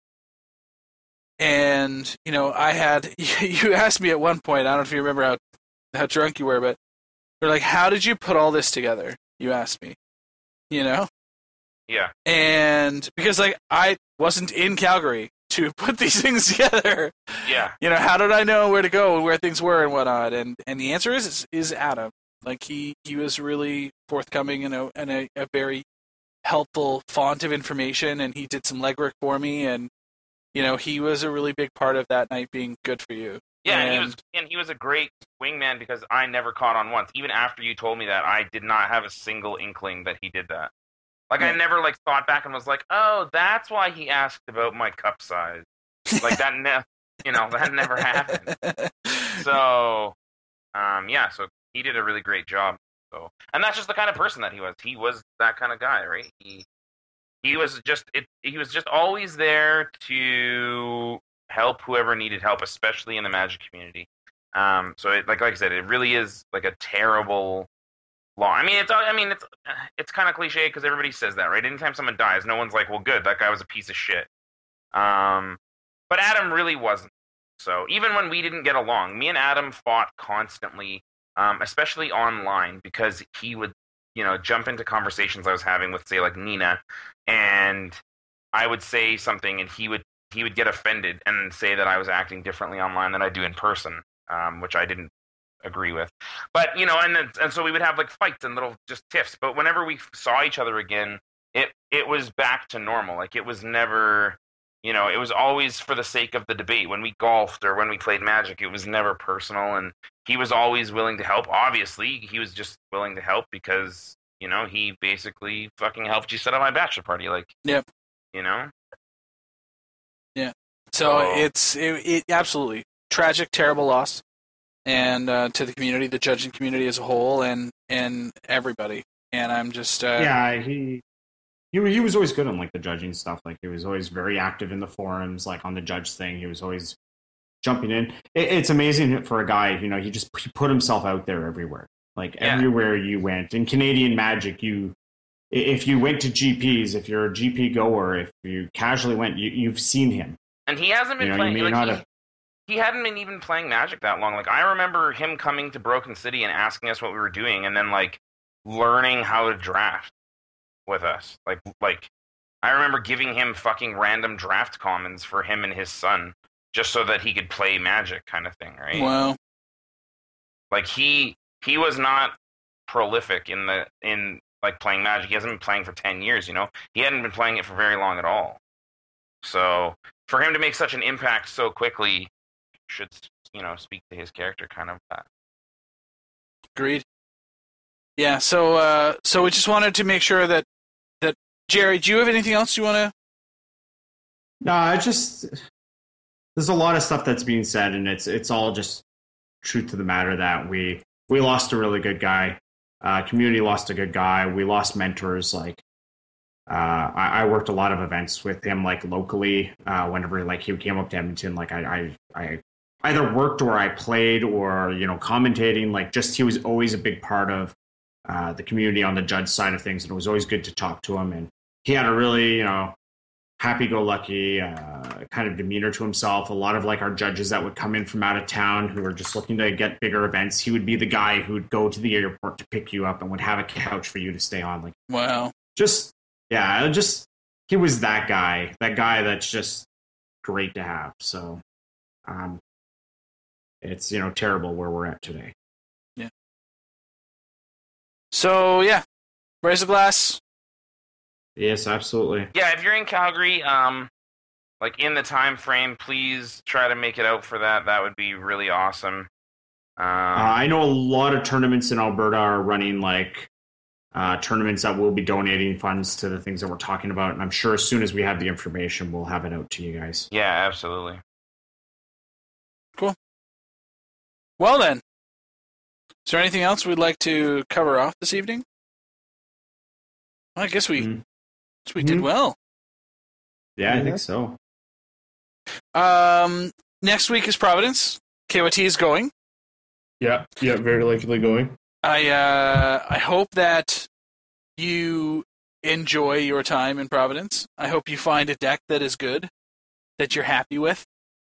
And you know, I had you asked me at one point. I don't know if you remember how how drunk you were, but you're like, "How did you put all this together?" You asked me. You know. Yeah. And because like I wasn't in Calgary to put these things together. Yeah. You know, how did I know where to go and where things were and whatnot? And and the answer is is Adam. Like he, he was really forthcoming and a and a, a very helpful font of information, and he did some legwork for me, and you know, he was a really big part of that night being good for you. Yeah, and, and he was and he was a great wingman, because I never caught on once. Even after you told me that, I did not have a single inkling that he did that. Like, Yeah. I never, like, thought back and was like, oh, that's why he asked about my cup size. Like, that, ne- you know, that never happened. So, um, yeah, so he did a really great job. So, and that's just the kind of person that he was. He was that kind of guy, right? He he was just it, he was just always there to help whoever needed help, especially in the Magic community. Um, so, it, like like I said, it really is like a terrible law. I mean, it's I mean it's it's kind of cliche because everybody says that, right? Anytime someone dies, no one's like, "Well, good, that guy was a piece of shit." Um, but Adam really wasn't. So even when we didn't get along, me and Adam fought constantly, um, especially online, because he would, you know, jump into conversations I was having with, say, like Nina, and I would say something, and he would he would get offended and say that I was acting differently online than I do in person, um, which I didn't agree with. But, you know, and then, and so we would have like fights and little just tiffs. But whenever we saw each other again, it it was back to normal. Like, it was never, you know, it was always for the sake of the debate. When we golfed or when we played Magic, it was never personal, and he was always willing to help. Obviously, he was just willing to help because, you know, he basically fucking helped you set up my bachelor party. Like, Yep. you know? Yeah. So Oh. it's it, it absolutely tragic, terrible loss, and uh, to the community, the judging community as a whole, and and everybody. And I'm just uh, yeah, he he he was always good on like the judging stuff. Like he was always very active in the forums, like on the judge thing. He was always jumping in. It, it's amazing for a guy. You know, he just he put himself out there everywhere. Like Yeah. everywhere you went in Canadian Magic, you if you went to G Ps, if you're a G P goer, if you casually went, you, you've seen him. And he hasn't been You know, playing. you may Like, not he, have. he hadn't been even playing Magic that long. Like, I remember him coming to Broken City and asking us what we were doing, and then like learning how to draft with us. Like, like I remember giving him fucking random draft commons for him and his son, just so that he could play Magic, kind of thing, right? well, Like he he was not prolific in the in like playing Magic. He hasn't been playing for ten years. You know, he hadn't been playing it for very long at all. So for him to make such an impact so quickly should, you know, speak to his character, kind of that. agreed. Yeah. So uh, so we just wanted to make sure that that Jerry, do you have anything else you want to? No, I just there's a lot of stuff that's being said, and it's it's all just truth to the matter that we we lost a really good guy. Uh, community lost a good guy. We lost mentors. Like uh, I, I worked a lot of events with him, like locally. Uh, whenever like he came up to Edmonton, like I I, I either worked or I played or you know commentating. Like just he was always a big part of uh, the community on the judge side of things, and it was always good to talk to him. And he had a really you know. happy-go-lucky uh, kind of demeanor to himself. A lot of like our judges that would come in from out of town who were just looking to get bigger events, he would be the guy who would go to the airport to pick you up and would have a couch for you to stay on. Like Wow. just yeah, just he was that guy, that guy that's just great to have. So um, it's you know terrible where we're at today. Yeah. So yeah, raise a glass. Yes, absolutely. Yeah, if you're in Calgary, um, like in the time frame, please try to make it out for that. That would be really awesome. Um, Uh, I know a lot of tournaments in Alberta are running like uh, tournaments that will be donating funds to the things that we're talking about, and I'm sure as soon as we have the information, we'll have it out to you guys. yeah, absolutely. Well then, is there anything else we'd like to cover off this evening? Well, I guess we, Mhm. guess we did Mhm. well. Yeah, I Yeah. think so. Um, next week is Providence. K Y T is going. Yeah, yeah, very likely going. I uh, I hope that you enjoy your time in Providence. I hope you find a deck that is good, that you're happy with,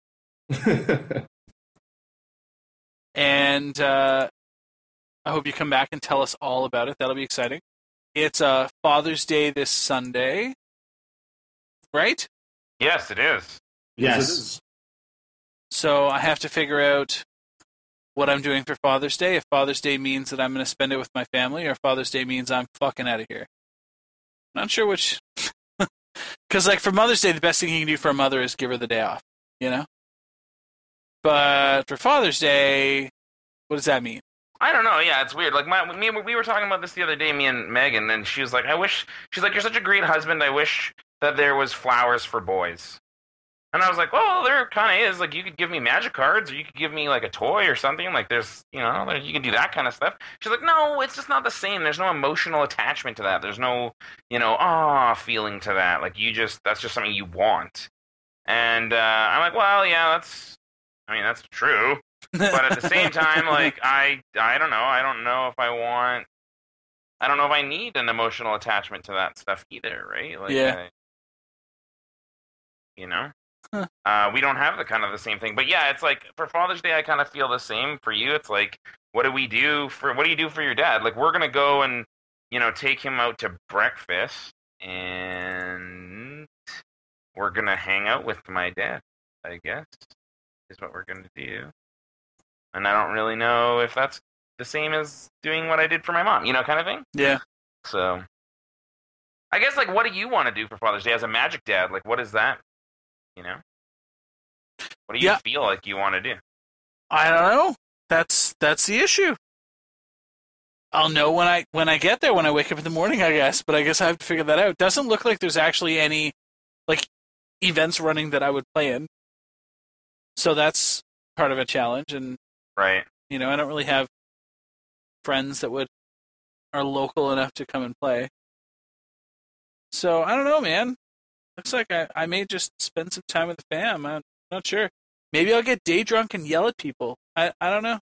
and uh, I hope you come back and tell us all about it. That'll be exciting. It's uh, Father's Day this Sunday, right? Yes, it is. Yes. it is. So I have to figure out what I'm doing for Father's Day. If Father's Day means that I'm going to spend it with my family, or Father's Day means I'm fucking out of here. Not sure which. Because, like, for Mother's Day, the best thing you can do for a mother is give her the day off, you know? But for Father's Day, what does that mean? I don't know. Yeah, it's weird. Like my, me, we were talking about this the other day, me and Megan, and she was like, "I wish." She's like, "You're such a great husband. I wish that there was flowers for boys." And I was like, "Well, there kind of is. Like, you could give me magic cards, or you could give me like a toy or something. Like, there's, you know, there, you can do that kind of stuff." She's like, "No, it's just not the same. There's no emotional attachment to that. There's no, you know, ah feeling to that. Like, you just that's just something you want." And uh, I'm like, "Well, yeah, that's. I mean, that's true." But at the same time, like, I, I don't know. I don't know if I want, I don't know if I need an emotional attachment to that stuff either, right? Like, Yeah. I, you know? Huh. Uh, we don't have the kind of the same thing. But yeah, it's like, for Father's Day, I kind of feel the same. For you, it's like, what do we do for, what do you do for your dad? Like, we're going to go and, you know, take him out to breakfast, and we're going to hang out with my dad, I guess, is what we're going to do. And I don't really know if that's the same as doing what I did for my mom, you know, kind of thing. Yeah. So, I guess, like, what do you want to do for Father's Day as a Magic dad? Like, what is that? You know? What do you Yeah. feel like you want to do? I don't know. That's that's the issue. I'll know when I when I get there, when I wake up in the morning, I guess. But I guess I have to figure that out. Doesn't look like there's actually any like events running that I would play in. So that's part of a challenge. And Right. you know, I don't really have friends that would are local enough to come and play. So I don't know, man. Looks like I, I may just spend some time with the fam. I'm not sure. Maybe I'll get day drunk and yell at people. I, I don't know.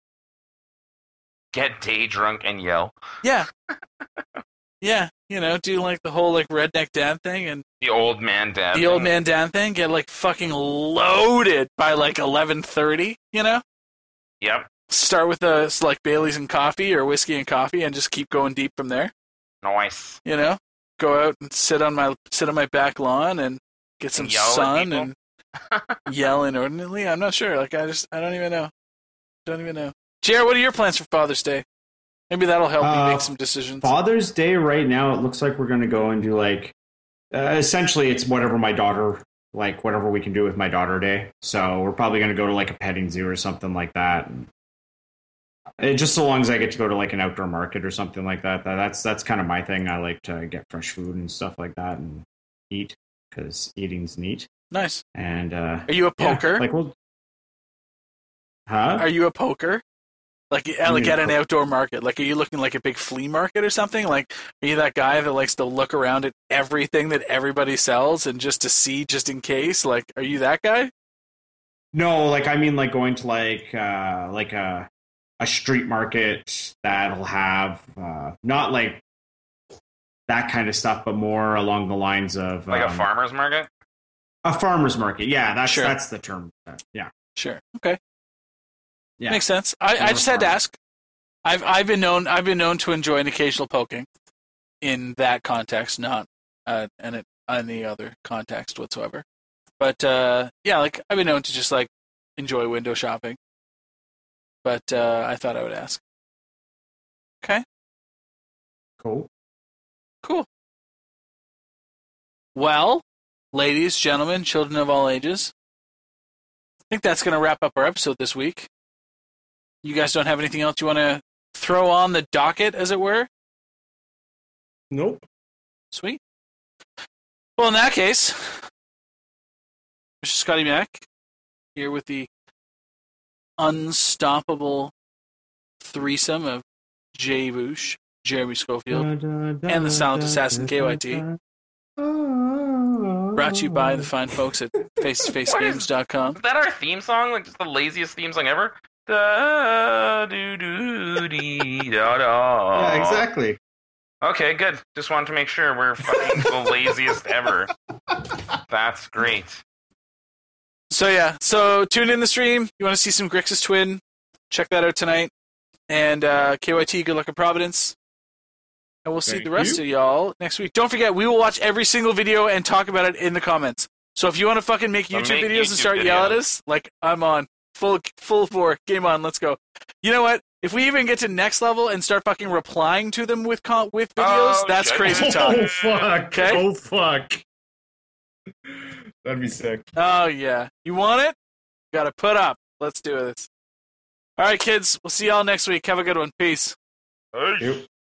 Get day drunk and yell. Yeah. Yeah. You know, do like the whole like redneck dad thing and The old man dad. the old thing. man dad thing. Get like fucking loaded by like eleven thirty, you know? Yep. Start with a like Bailey's and coffee or whiskey and coffee and just keep going deep from there. Nice. You know? Go out and sit on my sit on my back lawn and get some And yell at sun people? and yell inordinately. I'm not sure. Like I just I don't even know. Don't even know. Jared, what are your plans for Father's Day? Maybe that'll help Uh, me make some decisions. Father's Day right now, it looks like we're going to go and do like, uh, essentially it's whatever my daughter, like whatever we can do with my daughter day. So we're probably going to go to like a petting zoo or something like that. And it, just so long as I get to go to like an outdoor market or something like that, that that's, that's kind of my thing. I like to get fresh food and stuff like that and eat because eating's neat. Nice. And, uh, Are you a yeah, poker? like we'll, huh? Are you a poker? Like, uh, like mean at a an poker? outdoor market? Like, are you looking like a big flea market or something? Like, are you that guy that likes to look around at everything that everybody sells and just to see, just in case? Like, are you that guy? No, like I mean, like going to like uh, like a a street market that'll have uh, not like that kind of stuff, but more along the lines of Like um, a farmer's market? a farmer's market. Yeah, that's Sure. that's the term. Yeah, Sure. Okay. yeah. Makes sense. I, I More just had to farm. ask. I've I've been known I've been known to enjoy an occasional poking, in that context, not uh, in any other context whatsoever. But uh, yeah, like I've been known to just like enjoy window shopping. But uh, I thought I would ask. Okay, Cool. cool. Well, ladies, gentlemen, children of all ages, I think that's going to wrap up our episode this week. You guys don't have anything else you want to throw on the docket, as it were? Nope. Sweet. Well, in that case, Mister Scotty Mac here with the unstoppable threesome of Jay Boosh, Jeremy Schofield, and the silent assassin K Y T. Brought to you by the fine folks at face to face games dot com. Is that our theme song? Like, just the laziest theme song ever? Da do do dee da da. Yeah, exactly. Okay, good. Just wanted to make sure we're fucking the laziest ever. That's great. So yeah, so tune in the stream. You want to see some Grixis Twin? Check that out tonight. And uh, K Y T, good luck in Providence. And we'll see Thank the rest you. of y'all next week. Don't forget, we will watch every single video and talk about it in the comments. So if you want to fucking make So YouTube make videos and YouTube start yelling at videos. us, like, I'm on. Full full bore. Game on. Let's go. You know what? If we even get to next level and start fucking replying to them with com- with videos, Oh, that's shit. crazy talk. Oh fuck! Okay. Oh fuck! That'd be sick. Oh, yeah. You want it? Gotta put up. Let's do this. All right, kids. We'll see y'all next week. Have a good one. Peace. Hey. Yep.